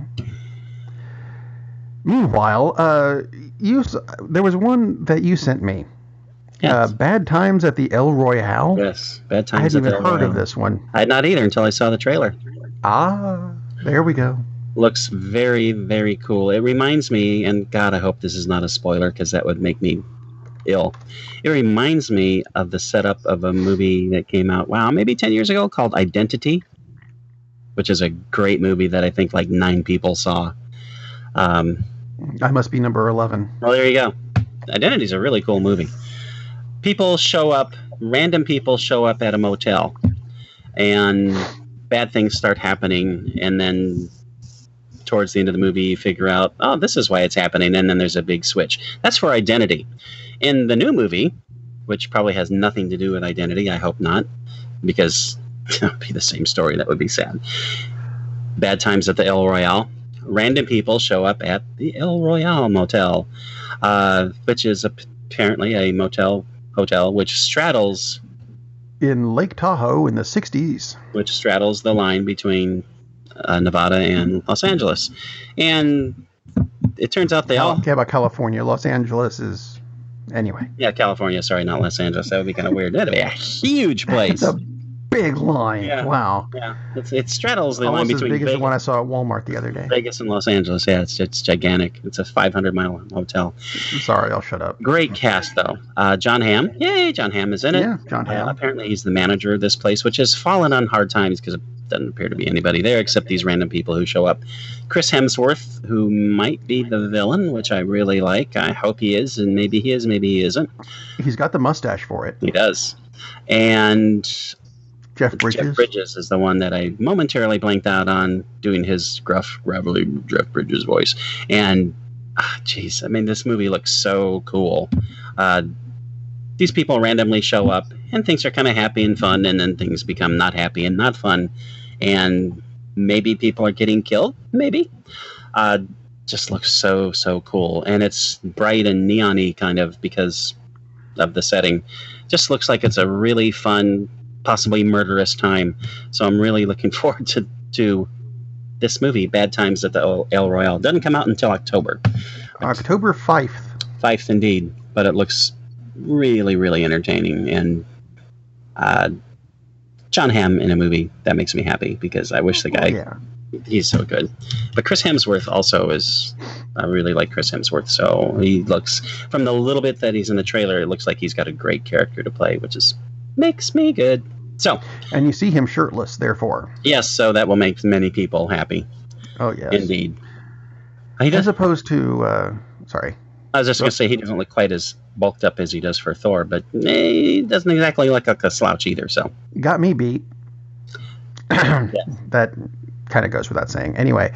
Speaker 1: Meanwhile, there was one that you sent me. Yes. Bad Times at the El Royale.
Speaker 2: Yes, Bad Times at the El Royale. I hadn't even heard
Speaker 1: of this one.
Speaker 2: I had not either until I saw the trailer.
Speaker 1: There we go.
Speaker 2: Looks very, very cool. It reminds me, and God, I hope this is not a spoiler because that would make me ill. It reminds me of the setup of a movie that came out, maybe 10 years ago called Identity, which is a great movie that I think like 9 people saw.
Speaker 1: I must be number 11.
Speaker 2: Well, there you go. Identity is a really cool movie. Random people show up at a motel, and bad things start happening, and then towards the end of the movie you figure out, this is why it's happening, and then there's a big switch. That's for Identity. In the new movie, which probably has nothing to do with Identity, I hope not, because it would be the same story. That would be sad. Bad Times at the El Royale. Random people show up at the El Royale Motel, which is apparently a hotel which straddles...
Speaker 1: in Lake Tahoe in the 60s.
Speaker 2: Which straddles the line between Nevada and Los Angeles. And it turns out they all...
Speaker 1: Okay, about California. Los Angeles is... Anyway.
Speaker 2: Yeah, California. Sorry, not Los Angeles. That would be kind of weird. That'd be a huge place.
Speaker 1: It's a big line.
Speaker 2: Yeah.
Speaker 1: Wow.
Speaker 2: Yeah. It straddles the
Speaker 1: almost
Speaker 2: line between
Speaker 1: as big
Speaker 2: Vegas,
Speaker 1: as the one I saw at Walmart the other day.
Speaker 2: Vegas and Los Angeles. Yeah, it's gigantic. It's a 500-mile hotel.
Speaker 1: I'm sorry, I'll shut up.
Speaker 2: Great cast, though. Jon Hamm. Yay, Jon Hamm is in it.
Speaker 1: Yeah, Jon Hamm.
Speaker 2: Apparently he's the manager of this place, which has fallen on hard times because it doesn't appear to be anybody there except these random people who show up. Chris Hemsworth, who might be the villain, which I really like. I hope he is, and maybe he is, maybe he isn't.
Speaker 1: He's got the mustache for it.
Speaker 2: He does. And...
Speaker 1: Jeff
Speaker 2: Bridges is the one that I momentarily blanked out on, doing his gruff, gravelly Jeff Bridges voice. And, this movie looks so cool. These people randomly show up, and things are kind of happy and fun, and then things become not happy and not fun. And maybe people are getting killed, maybe. Just looks so, so cool. And it's bright and neon-y kind of because of the setting. Just looks like it's a really fun, possibly murderous time. So I'm really looking forward to this movie, Bad Times at the El Royale. Doesn't come out until October.
Speaker 1: October 5th.
Speaker 2: 5th, indeed. But it looks really, really entertaining. And Jon Hamm in a movie, that makes me happy because I wish the guy... He's so good. But Chris Hemsworth also is... I really like Chris Hemsworth. So he looks... From the little bit that he's in the trailer, it looks like he's got a great character to play, which makes me good. So,
Speaker 1: and you see him shirtless, therefore.
Speaker 2: Yes, so that will make many people happy.
Speaker 1: Oh, yes.
Speaker 2: Indeed.
Speaker 1: As opposed to, sorry.
Speaker 2: I was just going to say he doesn't look quite as bulked up as he does for Thor, but he doesn't exactly look like a slouch either. So
Speaker 1: got me beat. That kind of goes without saying. Anyway,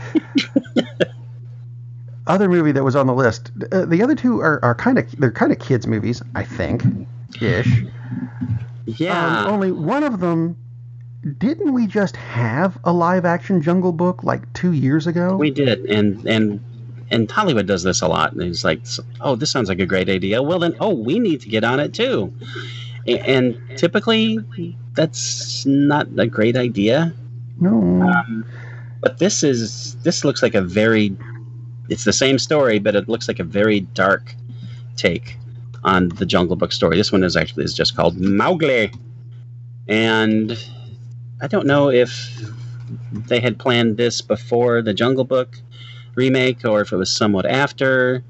Speaker 1: other movie that was on the list. The other two are kind of kids movies, I think, ish.
Speaker 2: Yeah.
Speaker 1: Only one of them. Didn't we just have a live action Jungle Book like 2 years ago?
Speaker 2: We did, and Hollywood does this a lot. And he's like, "Oh, this sounds like a great idea. Well, then, we need to get on it too." And typically, that's not a great idea.
Speaker 1: No.
Speaker 2: But this looks like it's the same story, but it looks like a very dark take on the Jungle Book story. This one is just called Mowgli, and I don't know if they had planned this before the Jungle Book remake or if it was somewhat after.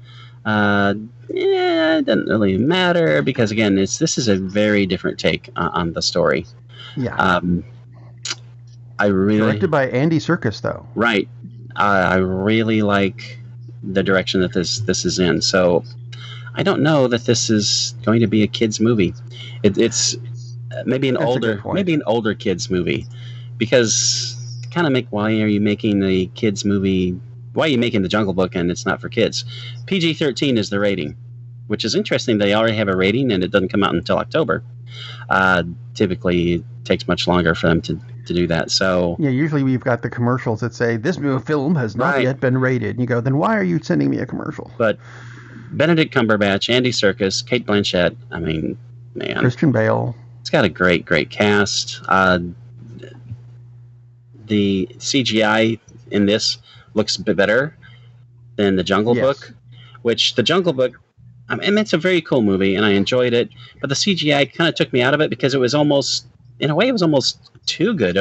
Speaker 2: It doesn't really matter because, again, this is a very different take on the story.
Speaker 1: Yeah. Directed by Andy Serkis, though.
Speaker 2: Right. I really like the direction that this is in. So I don't know that this is going to be a kids movie. It's maybe an older kids movie, because kind of why are you making the kids movie? Why are you making the Jungle Book and it's not for kids? PG-13 is the rating, which is interesting. They already have a rating and it doesn't come out until October. Typically, it takes much longer for them to do that. So
Speaker 1: yeah, usually we've got the commercials that say this film has not yet been rated. And you go, then why are you sending me a commercial?
Speaker 2: But Benedict Cumberbatch, Andy Serkis, Cate Blanchett. I mean, man,
Speaker 1: Christian Bale.
Speaker 2: It's got a great cast. The CGI in this looks a bit better than the Jungle Book, which the Jungle Book, I mean, it's a very cool movie and I enjoyed it, but the CGI kind of took me out of it because it was almost too good.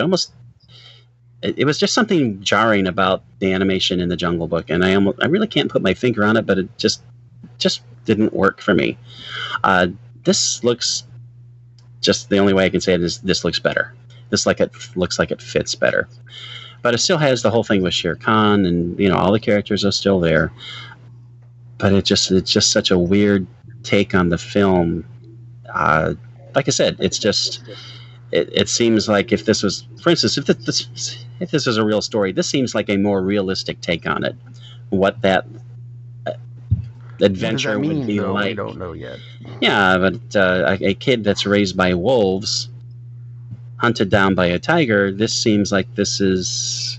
Speaker 2: It was just something jarring about the animation in the Jungle Book, and I really can't put my finger on it, but it just didn't work for me. This looks, just the only way I can say it is this looks better. This looks like it fits better. But it still has the whole thing with Shere Khan, and all the characters are still there. But it's just such a weird take on the film. Like I said, it's just it seems like if this was, for instance, if this was a real story, this seems like a more realistic take on it. What that adventure would be like.
Speaker 1: I don't know yet.
Speaker 2: Yeah, but a kid that's raised by wolves, hunted down by a tiger, this seems like this is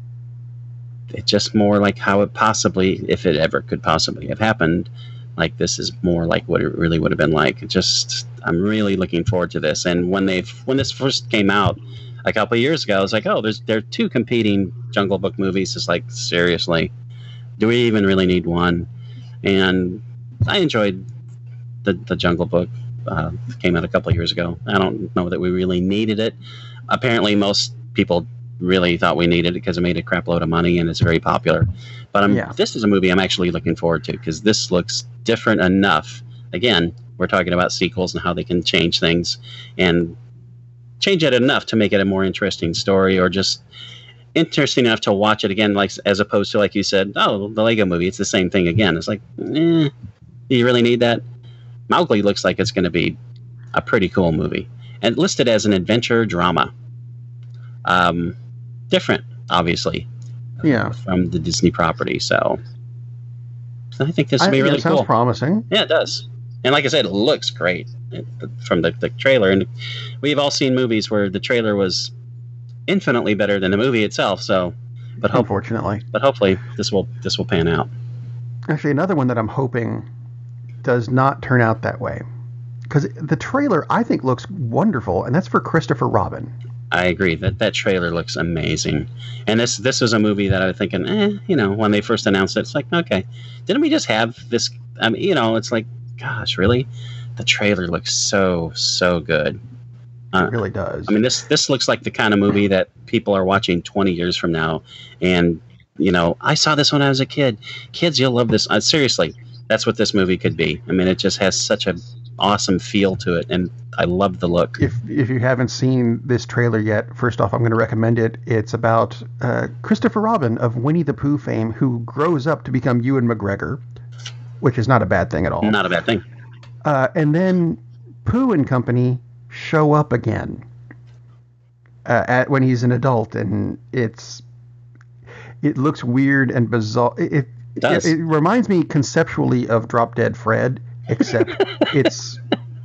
Speaker 2: just more like how it possibly, if it ever could possibly have happened, like this is more like what it really would have been like. I'm really looking forward to this. And when this first came out a couple of years ago, I was like, there are two competing Jungle Book movies. It's like, seriously, do we even really need one? And I enjoyed the Jungle Book. Came out a couple of years ago. I don't know that we really needed it. Apparently, most people really thought we needed it because it made a crap load of money and it's very popular. But this is a movie I'm actually looking forward to because this looks different enough. Again, we're talking about sequels and how they can change things and change it enough to make it a more interesting story, or just interesting enough to watch it again, like as opposed to, like you said, the Lego Movie, it's the same thing again. It's like, do you really need that? Mowgli looks like it's going to be a pretty cool movie, and listed as an adventure drama. Different, obviously, from the Disney property. So I think this will be really cool.
Speaker 1: Sounds promising.
Speaker 2: Yeah, it does. And like I said, it looks great from the trailer. And we've all seen movies where the trailer was infinitely better than the movie itself. So,
Speaker 1: unfortunately,
Speaker 2: hopefully this will pan out.
Speaker 1: Actually, another one that I'm hoping does not turn out that way, because the trailer I think looks wonderful, and that's for Christopher Robin.
Speaker 2: I agree that trailer looks amazing, and this was a movie that I was thinking, when they first announced it, it's like, okay, didn't we just have this? I mean, it's like, gosh, really? The trailer looks so good.
Speaker 1: It really does.
Speaker 2: I mean, this looks like the kind of movie that people are watching 20 years from now, and I saw this when I was a kid. Kids, you'll love this. Seriously. That's what this movie could be. I mean, it just has such a awesome feel to it, and I love the look.
Speaker 1: If you haven't seen this trailer yet, first off, I'm going to recommend it. It's about Christopher Robin of Winnie the Pooh fame, who grows up to become Ewan McGregor, which is not a bad thing at all.
Speaker 2: Not a bad thing.
Speaker 1: And then Pooh and company show up again when he's an adult, and it looks weird and bizarre. It reminds me conceptually of Drop Dead Fred, except it's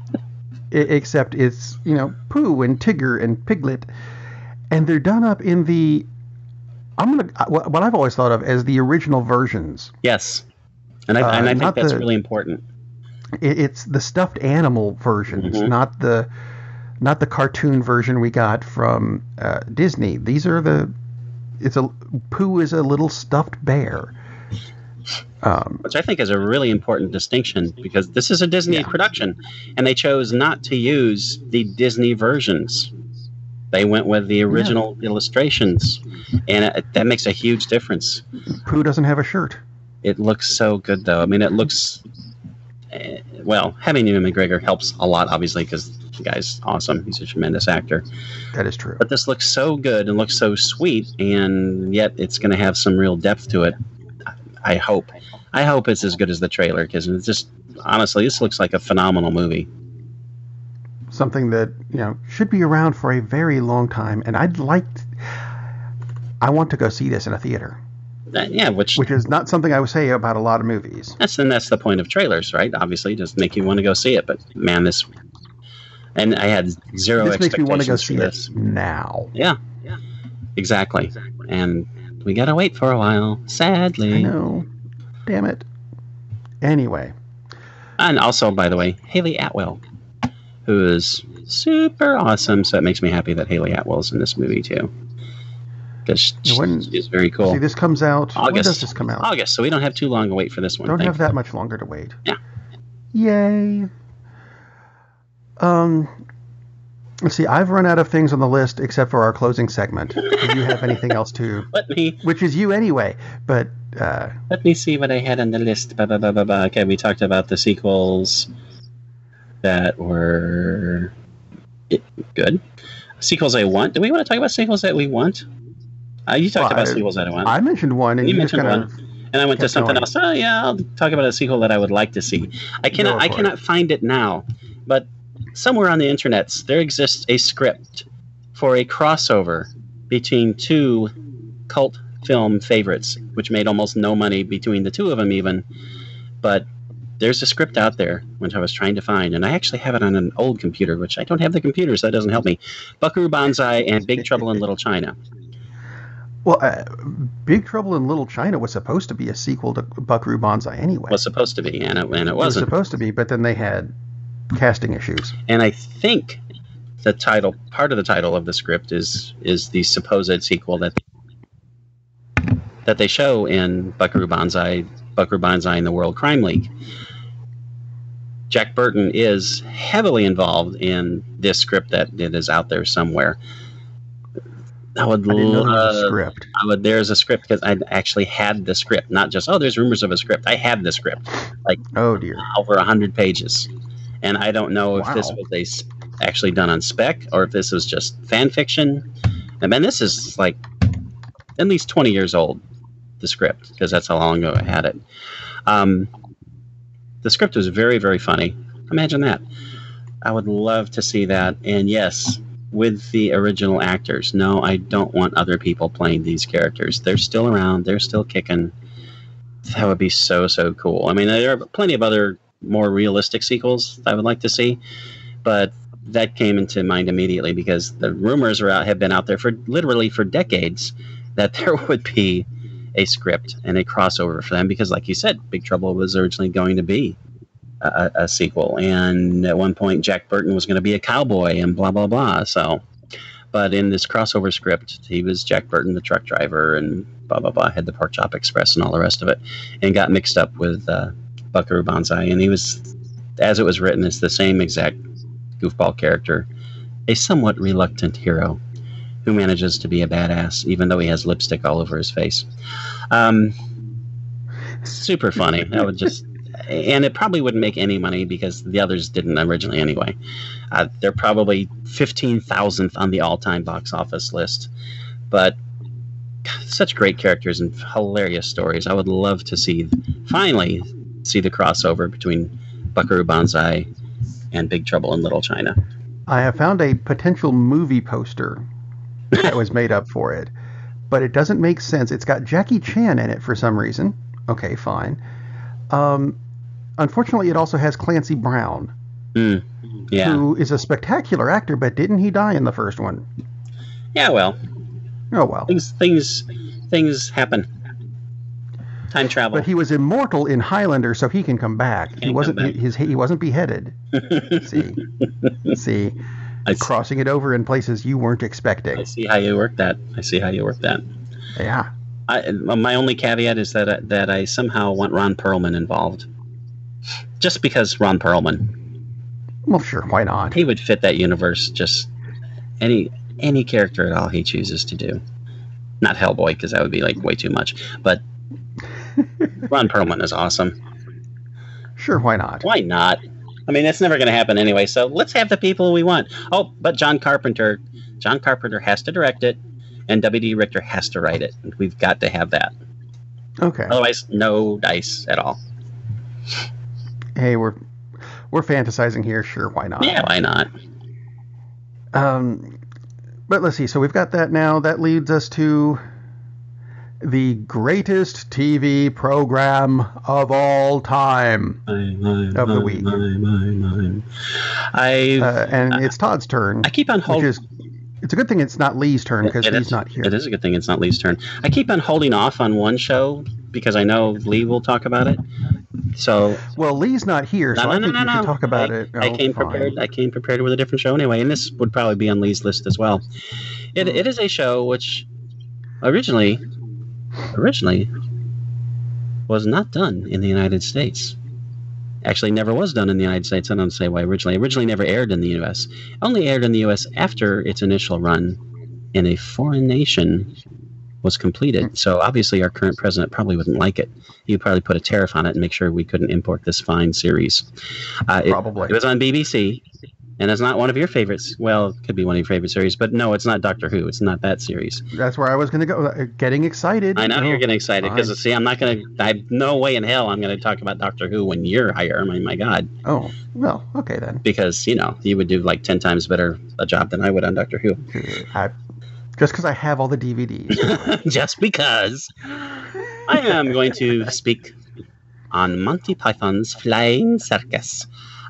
Speaker 1: Pooh and Tigger and Piglet, and they're done up in the what I've always thought of as the original versions.
Speaker 2: Yes, and I think that's really important.
Speaker 1: It's the stuffed animal versions, not the cartoon version we got from Disney. These are Pooh is a little stuffed bear.
Speaker 2: Which I think is a really important distinction, because this is a Disney production, and they chose not to use the Disney versions. They went with the original illustrations, and that makes a huge difference.
Speaker 1: Pooh doesn't have a shirt.
Speaker 2: It looks so good, though. I mean, it looks... well, having Ewan McGregor helps a lot, obviously, because the guy's awesome. He's a tremendous actor.
Speaker 1: That is true.
Speaker 2: But this looks so good and looks so sweet, and yet it's going to have some real depth to it. I hope it's as good as the trailer, because it's just, honestly, this looks like a phenomenal movie.
Speaker 1: Something that should be around for a very long time, and I want to go see this in a theater. Which is not something I would say about a lot of movies.
Speaker 2: That's the point of trailers, right? Obviously, just make you want to go see it. But man, and I had zero expectations. This makes me want to go see this
Speaker 1: now.
Speaker 2: Yeah, exactly. And we gotta wait for a while, sadly.
Speaker 1: I know. Damn it. Anyway.
Speaker 2: And also, by the way, Haley Atwell, who is super awesome. So it makes me happy that Haley Atwell's in this movie too. Because she's very cool.
Speaker 1: See, this comes out...
Speaker 2: August.
Speaker 1: When does this come out?
Speaker 2: August, so we don't have too long to wait for this one.
Speaker 1: Don't have that much longer to wait.
Speaker 2: Yeah.
Speaker 1: Yay. Let's see, I've run out of things on the list except for our closing segment. Do you have anything else to... Which is you anyway, but...
Speaker 2: Let me see what I had on the list. Okay, we talked about the sequels that were good. Sequels I want. Do we want to talk about sequels that we want? You talked about sequels that I want.
Speaker 1: I mentioned one, and you
Speaker 2: mentioned one. And I went to something else. Oh, yeah, I'll talk about a sequel that I would like to see. I cannot find it now, but somewhere on the internet there exists a script for a crossover between two cult film favorites, which made almost no money between the two of them even. But there's a script out there, which I was trying to find, and I actually have it on an old computer, which I don't have the computer, so that doesn't help me. Buckaroo Banzai and Big Trouble in Little China.
Speaker 1: Well, Big Trouble in Little China was supposed to be a sequel to Buckaroo Banzai anyway.
Speaker 2: Was supposed to be, and it wasn't.
Speaker 1: It was supposed to be, but then they had casting issues.
Speaker 2: And I think part of the title of the script is the supposed sequel that they show in Buckaroo Banzai and the World Crime League. Jack Burton is heavily involved in this script that it is out there somewhere. I didn't know there was a script. There's a script, because I actually had the script, not just, there's rumors of a script. I had the script,
Speaker 1: oh dear,
Speaker 2: over 100 pages. And I don't know if this was actually done on spec or if this was just fan fiction. And then this is like at least 20 years old, the script, because that's how long ago I had it. The script was very, very funny. Imagine that. I would love to see that. And yes, with the original actors. No, I don't want other people playing these characters. They're still around. They're still kicking. That would be so, so cool. I mean, there are plenty of other more realistic sequels I would like to see, but that came into mind immediately because the rumors have been out there for decades that there would be a script and a crossover for them, because like you said, Big Trouble was originally going to be a sequel, and at one point Jack Burton was going to be a cowboy and blah blah blah. So, but in this crossover script, he was Jack Burton, the truck driver, and blah blah blah, had the Pork Chop Express and all the rest of it, and got mixed up with Buckaroo Banzai, and he was, as it was written, it's the same exact goofball character, a somewhat reluctant hero who manages to be a badass even though he has lipstick all over his face. Super funny. I would just and it probably wouldn't make any money because the others didn't originally anyway. They're probably 15,000th on the all-time box office list, but such great characters and hilarious stories. I would love to finally see the crossover between Buckaroo Banzai and Big Trouble in Little China.
Speaker 1: I have found a potential movie poster that was made up for it, but it doesn't make sense. It's got Jackie Chan in it for some reason. Okay, fine. Unfortunately, it also has Clancy Brown, who is a spectacular actor, but didn't he die in the first one?
Speaker 2: Yeah, well.
Speaker 1: Oh, well.
Speaker 2: Things happen. Time travel.
Speaker 1: But he was immortal in Highlander, so he can come back. He wasn't beheaded. See, crossing it over in places you weren't expecting.
Speaker 2: I see how you work that.
Speaker 1: Yeah.
Speaker 2: My only caveat is that I somehow want Ron Perlman involved, just because Ron Perlman.
Speaker 1: Well, sure, why not?
Speaker 2: He would fit that universe. Just any character at all he chooses to do. Not Hellboy, because that would be like way too much. But Ron Perlman is awesome.
Speaker 1: Sure, why not?
Speaker 2: Why not? I mean, it's never going to happen anyway, so let's have the people we want. Oh, but John Carpenter has to direct it, and W.D. Richter has to write it. We've got to have that.
Speaker 1: Okay.
Speaker 2: Otherwise, no dice at all.
Speaker 1: Hey, we're fantasizing here. Sure, why not?
Speaker 2: Yeah, why not?
Speaker 1: But let's see. So we've got that now. That leads us to the greatest TV program of all time of the week. And it's Todd's turn.
Speaker 2: I keep on holding.
Speaker 1: It's a good thing it's not Lee's turn because he's not here.
Speaker 2: It is a good thing it's not Lee's turn. I keep on holding off on one show because I know Lee will talk about it. So
Speaker 1: well, Lee's not here, so I think you can talk about it.
Speaker 2: I came prepared. I came prepared with a different show anyway, and this would probably be on Lee's list as well. It is a show which originally was not done in the United States. Actually, never was done in the United States. I don't say why originally. Originally never aired in the U.S. Only aired in the U.S. after its initial run in a foreign nation was completed. So obviously our current president probably wouldn't like it. He would probably put a tariff on it and make sure we couldn't import this fine series.
Speaker 1: Probably.
Speaker 2: It was on BBC, and it's not one of your favorites. Well, it could be one of your favorite series, but no, it's not Doctor Who. It's not that series.
Speaker 1: That's where I was going to go. Getting excited.
Speaker 2: I know you're getting excited because, see, I have no way in hell I'm going to talk about Doctor Who when you're higher. I mean, my God.
Speaker 1: Oh, well, okay then.
Speaker 2: Because, you would do like 10 times better a job than I would on Doctor Who.
Speaker 1: Just because I have all the DVDs.
Speaker 2: Just because. I am going to speak on Monty Python's Flying Circus.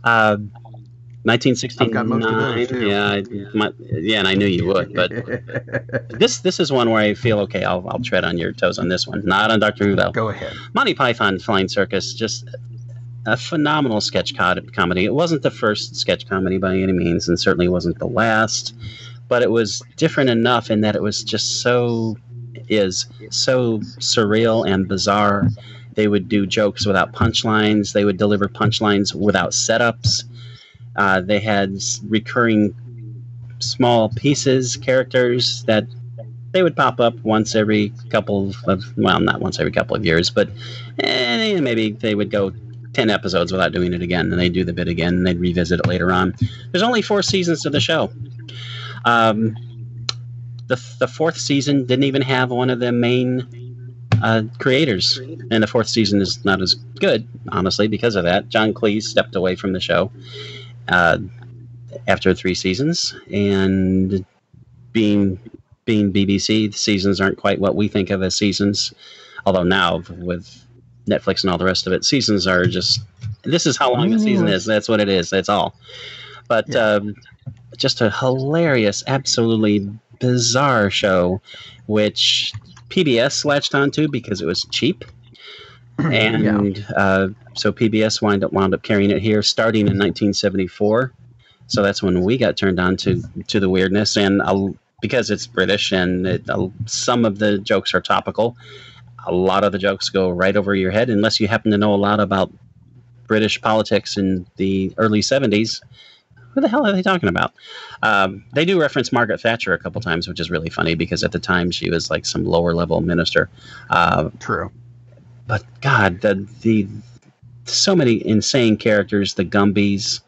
Speaker 2: 1969.
Speaker 1: I've got most of those too.
Speaker 2: Yeah, and I knew you would. But this is one where I feel okay. I'll tread on your toes on this one. Not on Doctor Who though.
Speaker 1: Go ahead.
Speaker 2: Monty Python Flying Circus, just a phenomenal sketch comedy. It wasn't the first sketch comedy by any means, and certainly wasn't the last. But it was different enough in that it was just so surreal and bizarre. They would do jokes without punchlines. They would deliver punchlines without setups. They had recurring small characters that they would pop up once every couple of, well, not once every couple of years, but maybe they would go 10 episodes without doing it again, and they'd do the bit again, and they'd revisit it later on. There's only 4 seasons to the show. The fourth season didn't even have one of the main creators, and the fourth season is not as good, honestly, because of that. John Cleese stepped away from the show after 3 seasons, and being BBC, the seasons aren't quite what we think of as seasons, although now with Netflix and all the rest of it, seasons are just, this is how long a season is, that's what it is, that's all. But just a hilarious, absolutely bizarre show, which PBS latched onto because it was cheap. And so PBS wound up carrying it here starting in 1974. So that's when we got turned on to the weirdness. And because it's British and some of the jokes are topical, a lot of the jokes go right over your head unless you happen to know a lot about British politics in the early 70s. Who the hell are they talking about? They do reference Margaret Thatcher a couple times, which is really funny because at the time she was like some lower level minister.
Speaker 1: True.
Speaker 2: But God, the so many insane characters. The Gumbies,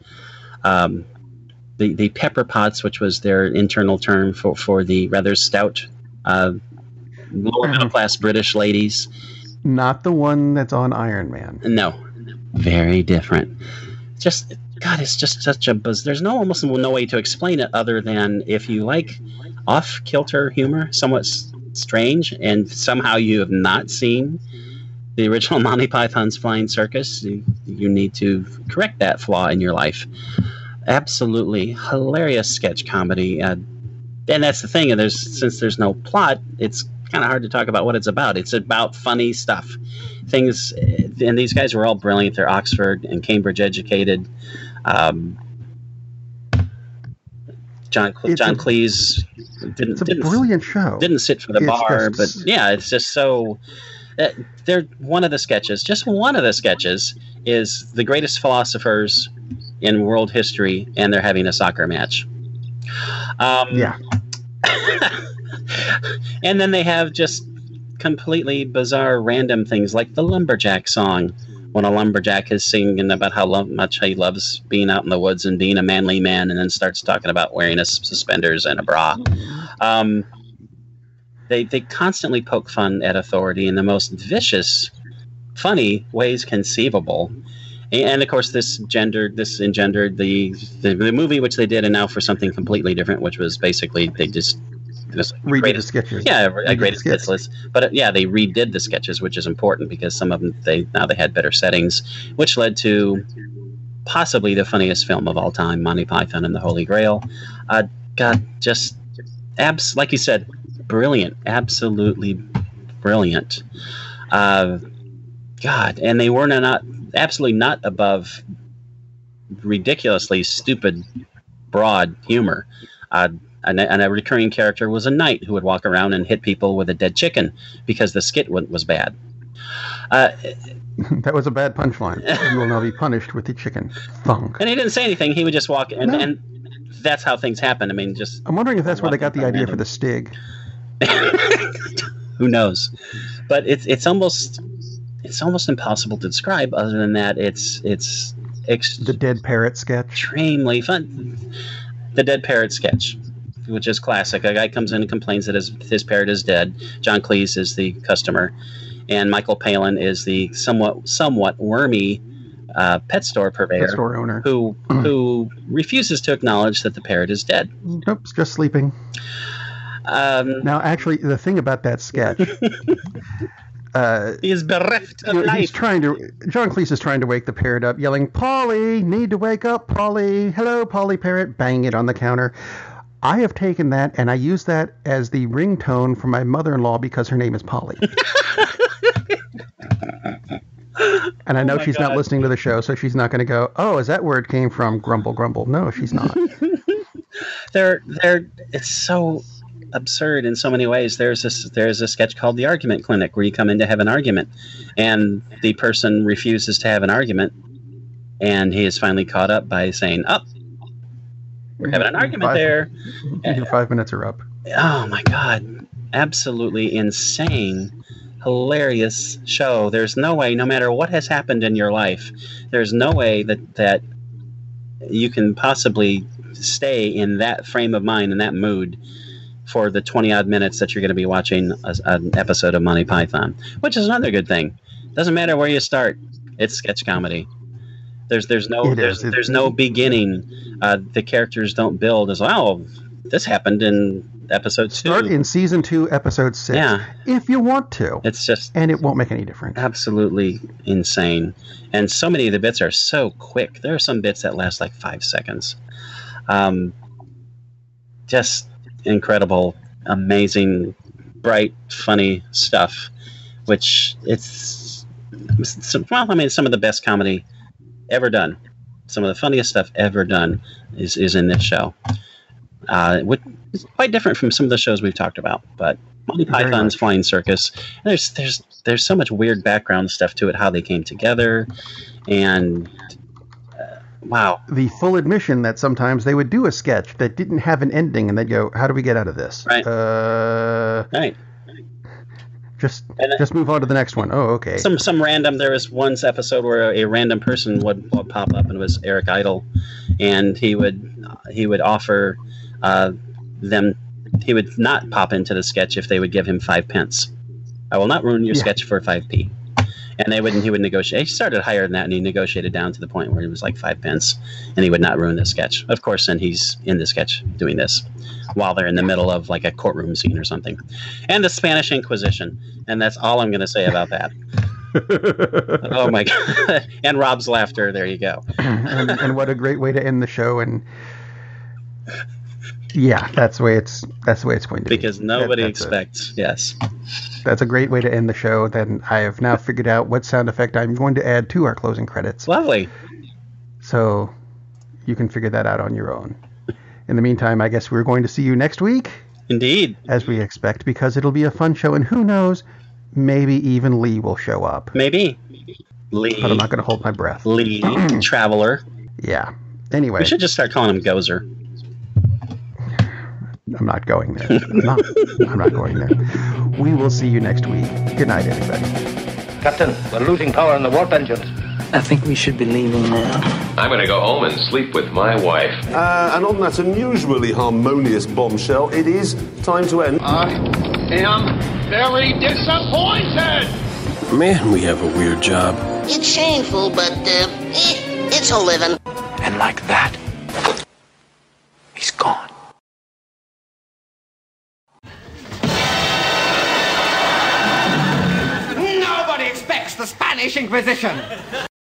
Speaker 2: the Pepper Pots, which was their internal term for the rather stout lower middle class British ladies.
Speaker 1: Not the one that's on Iron Man.
Speaker 2: No, very different. Just God, it's just such a buzz. There's almost no way to explain it other than if you like off-kilter humor, somewhat strange, and somehow you have not seen the original Monty Python's Flying Circus, you need to correct that flaw in your life. Absolutely hilarious sketch comedy, and that's the thing. Since there's no plot, it's kind of hard to talk about what it's about. It's about funny stuff, things, and these guys were all brilliant. They're Oxford and Cambridge educated. John Cleese
Speaker 1: didn't brilliant show.
Speaker 2: Didn't sit for the bar, but yeah, it's just so. They're one of the sketches. Just one of the sketches is the greatest philosophers in world history, and they're having a soccer match.
Speaker 1: Yeah.
Speaker 2: And then they have just completely bizarre, random things like the lumberjack song, when a lumberjack is singing about how much he loves being out in the woods and being a manly man, and then starts talking about wearing a suspenders and a bra. They constantly poke fun at authority in the most vicious, funny ways conceivable. And of course, this engendered the movie which they did, and now for something completely different, which was basically they just
Speaker 1: redid the sketches.
Speaker 2: Yeah, a greatest hits list. But they redid the sketches, which is important because some of them they had better settings, which led to possibly the funniest film of all time, Monty Python and the Holy Grail. Just like you said, brilliant, absolutely brilliant. And they were absolutely not above ridiculously stupid, broad humor. And a recurring character was a knight who would walk around and hit people with a dead chicken because the skit was bad.
Speaker 1: That was a bad punchline. You will now be punished with the chicken. Thunk.
Speaker 2: And he didn't say anything. He would just walk, and that's how things happen. I mean,
Speaker 1: I'm wondering if that's where they got the idea for the Stig.
Speaker 2: Who knows? But it's almost impossible to describe. Other than that, it's
Speaker 1: the dead parrot sketch.
Speaker 2: Extremely fun. The dead parrot sketch, which is classic. A guy comes in and complains that his parrot is dead. John Cleese is the customer, and Michael Palin is the somewhat wormy pet store purveyor,
Speaker 1: pet store owner,
Speaker 2: who refuses to acknowledge that the parrot is dead.
Speaker 1: Nope, it's just sleeping. Now, actually, the thing about that sketch,
Speaker 2: he is bereft of life.
Speaker 1: John Cleese is trying to wake the parrot up, yelling, "Polly, need to wake up, Polly. Hello, Polly parrot," banging it on the counter. I have taken that and I use that as the ringtone for my mother-in-law because her name is Polly. And I know she's not listening to the show, so she's not going to go, "Oh, is that where it came from? Grumble, grumble." No, she's not.
Speaker 2: It's so absurd in so many ways. There's a sketch called The Argument Clinic where you come in to have an argument, and the person refuses to have an argument, and he is finally caught up by saying, we're having an argument there.
Speaker 1: Your 5 minutes are up.
Speaker 2: Oh my God. Absolutely insane, hilarious show. There's no way, no matter what has happened in your life, there's no way that you can possibly stay in that frame of mind, in that mood, for the 20-odd minutes that you're going to be watching an episode of Monty Python, which is another good thing. Doesn't matter where you start. It's sketch comedy. There's no beginning. The characters don't build as, this happened in episode 2.
Speaker 1: Start in season 2, episode 6.
Speaker 2: Yeah.
Speaker 1: If you want to.
Speaker 2: It's just...
Speaker 1: And it won't make any difference.
Speaker 2: Absolutely insane. And so many of the bits are so quick. There are some bits that last like 5 seconds. Just incredible, amazing, bright, funny stuff, which some of the best comedy ever done. Some of the funniest stuff ever done is in this show. It's quite different from some of the shows we've talked about, but Monty Python's Flying Circus, there's so much weird background stuff to it, how they came together, and wow.
Speaker 1: The full admission that sometimes they would do a sketch that didn't have an ending, and they'd go, "How do we get out of this?"
Speaker 2: Right. Right.
Speaker 1: just move on to the next one. Oh, okay.
Speaker 2: Some random. There was one episode where a random person would pop up, and it was Eric Idle, and he would offer them. He would not pop into the sketch if they would give him 5 pence. I will not ruin your sketch for 5p. And he would negotiate. He started higher than that, and he negotiated down to the point where he was like 5 pence, and he would not ruin the sketch. Of course, then he's in the sketch doing this while they're in the middle of like a courtroom scene or something. And the Spanish Inquisition. And that's all I'm going to say about that. Oh my God. And Rob's laughter. There you go.
Speaker 1: and what a great way to end the show. And yeah, that's the way it's going to be.
Speaker 2: Because nobody expects. Yes.
Speaker 1: That's a great way to end the show. Then I have now figured out what sound effect I'm going to add to our closing credits.
Speaker 2: Lovely.
Speaker 1: So you can figure that out on your own. In the meantime, I guess we're going to see you next week.
Speaker 2: Indeed.
Speaker 1: As we expect, because it'll be a fun show, and who knows, maybe even Lee will show up.
Speaker 2: Maybe. Lee.
Speaker 1: But I'm not going to hold my breath.
Speaker 2: Lee, Traveler.
Speaker 1: Yeah. Anyway.
Speaker 2: We should just start calling him Gozer.
Speaker 1: I'm not going there. I'm not going there. We will see you next week. Good night, everybody.
Speaker 3: Captain, we're losing power in the warp engines.
Speaker 4: I think we should be leaving now.
Speaker 5: I'm going to go home and sleep with my wife.
Speaker 6: And on that unusually harmonious bombshell, it is time to end.
Speaker 7: I am very disappointed!
Speaker 8: Man, we have a weird job.
Speaker 9: It's shameful, but, it's a living.
Speaker 4: And like that, he's gone.
Speaker 7: Nobody expects the Spanish Inquisition!